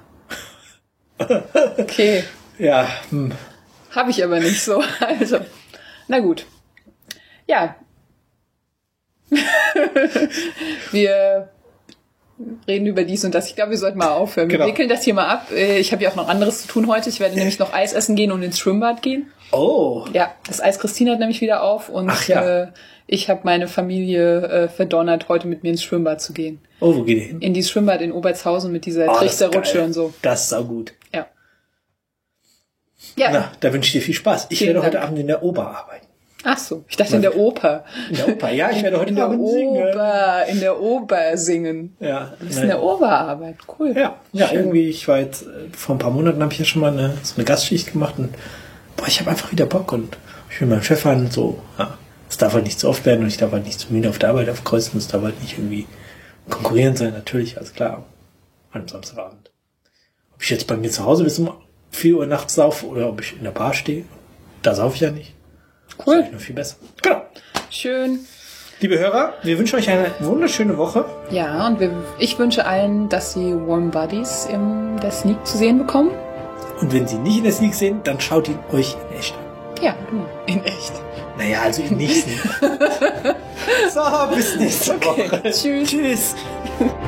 Okay. Ja. Habe ich aber nicht so. Also, na gut. Ja. Wir reden über dies und das. Ich glaube, wir sollten mal aufhören. Wir wickeln das hier mal ab. Ich habe ja auch noch anderes zu tun heute. Ich werde nämlich noch Eis essen gehen und ins Schwimmbad gehen. Oh. Ja, das Eis Christine hat nämlich wieder auf und ich habe meine Familie verdonnert, heute mit mir ins Schwimmbad zu gehen. Oh, wo geht ihr hin? In dieses Schwimmbad in Obertshausen mit dieser Trichterrutsche und so. Das ist auch gut. Ja. Na, da wünsche ich dir viel Spaß. Ich werde heute Abend in der Oper arbeiten. Ach so, ich dachte in der Oper. In der Oper, ja, ich werde heute Abend singen. In der Oper singen. Ja. Das ist eine Operarbeit, cool. Ja, irgendwie, ich war jetzt, vor ein paar Monaten habe ich ja schon mal so eine Gastschicht gemacht und ich habe einfach wieder Bock und ich will meinem Chef an, so, es darf halt nicht zu oft werden und ich darf halt nicht zu müde auf der Arbeit aufkreuzen, es darf halt nicht irgendwie konkurrierend sein, natürlich, alles klar, an einem Samstagabend. Ob ich jetzt bei mir zu Hause bis um 4 Uhr nachts saufe oder ob ich in der Bar stehe, da saufe ich ja nicht. Cool. Das ist noch viel besser. Genau. Schön. Liebe Hörer, wir wünschen euch eine wunderschöne Woche. Ja, und ich wünsche allen, dass sie Warm Bodies in der Sneak zu sehen bekommen. Und wenn sie nicht in der Sneak sehen, dann schaut ihn euch in echt an. Ja, in echt. Naja, also im nächsten. So, bis nächste Woche. Tschüss. Tschüss.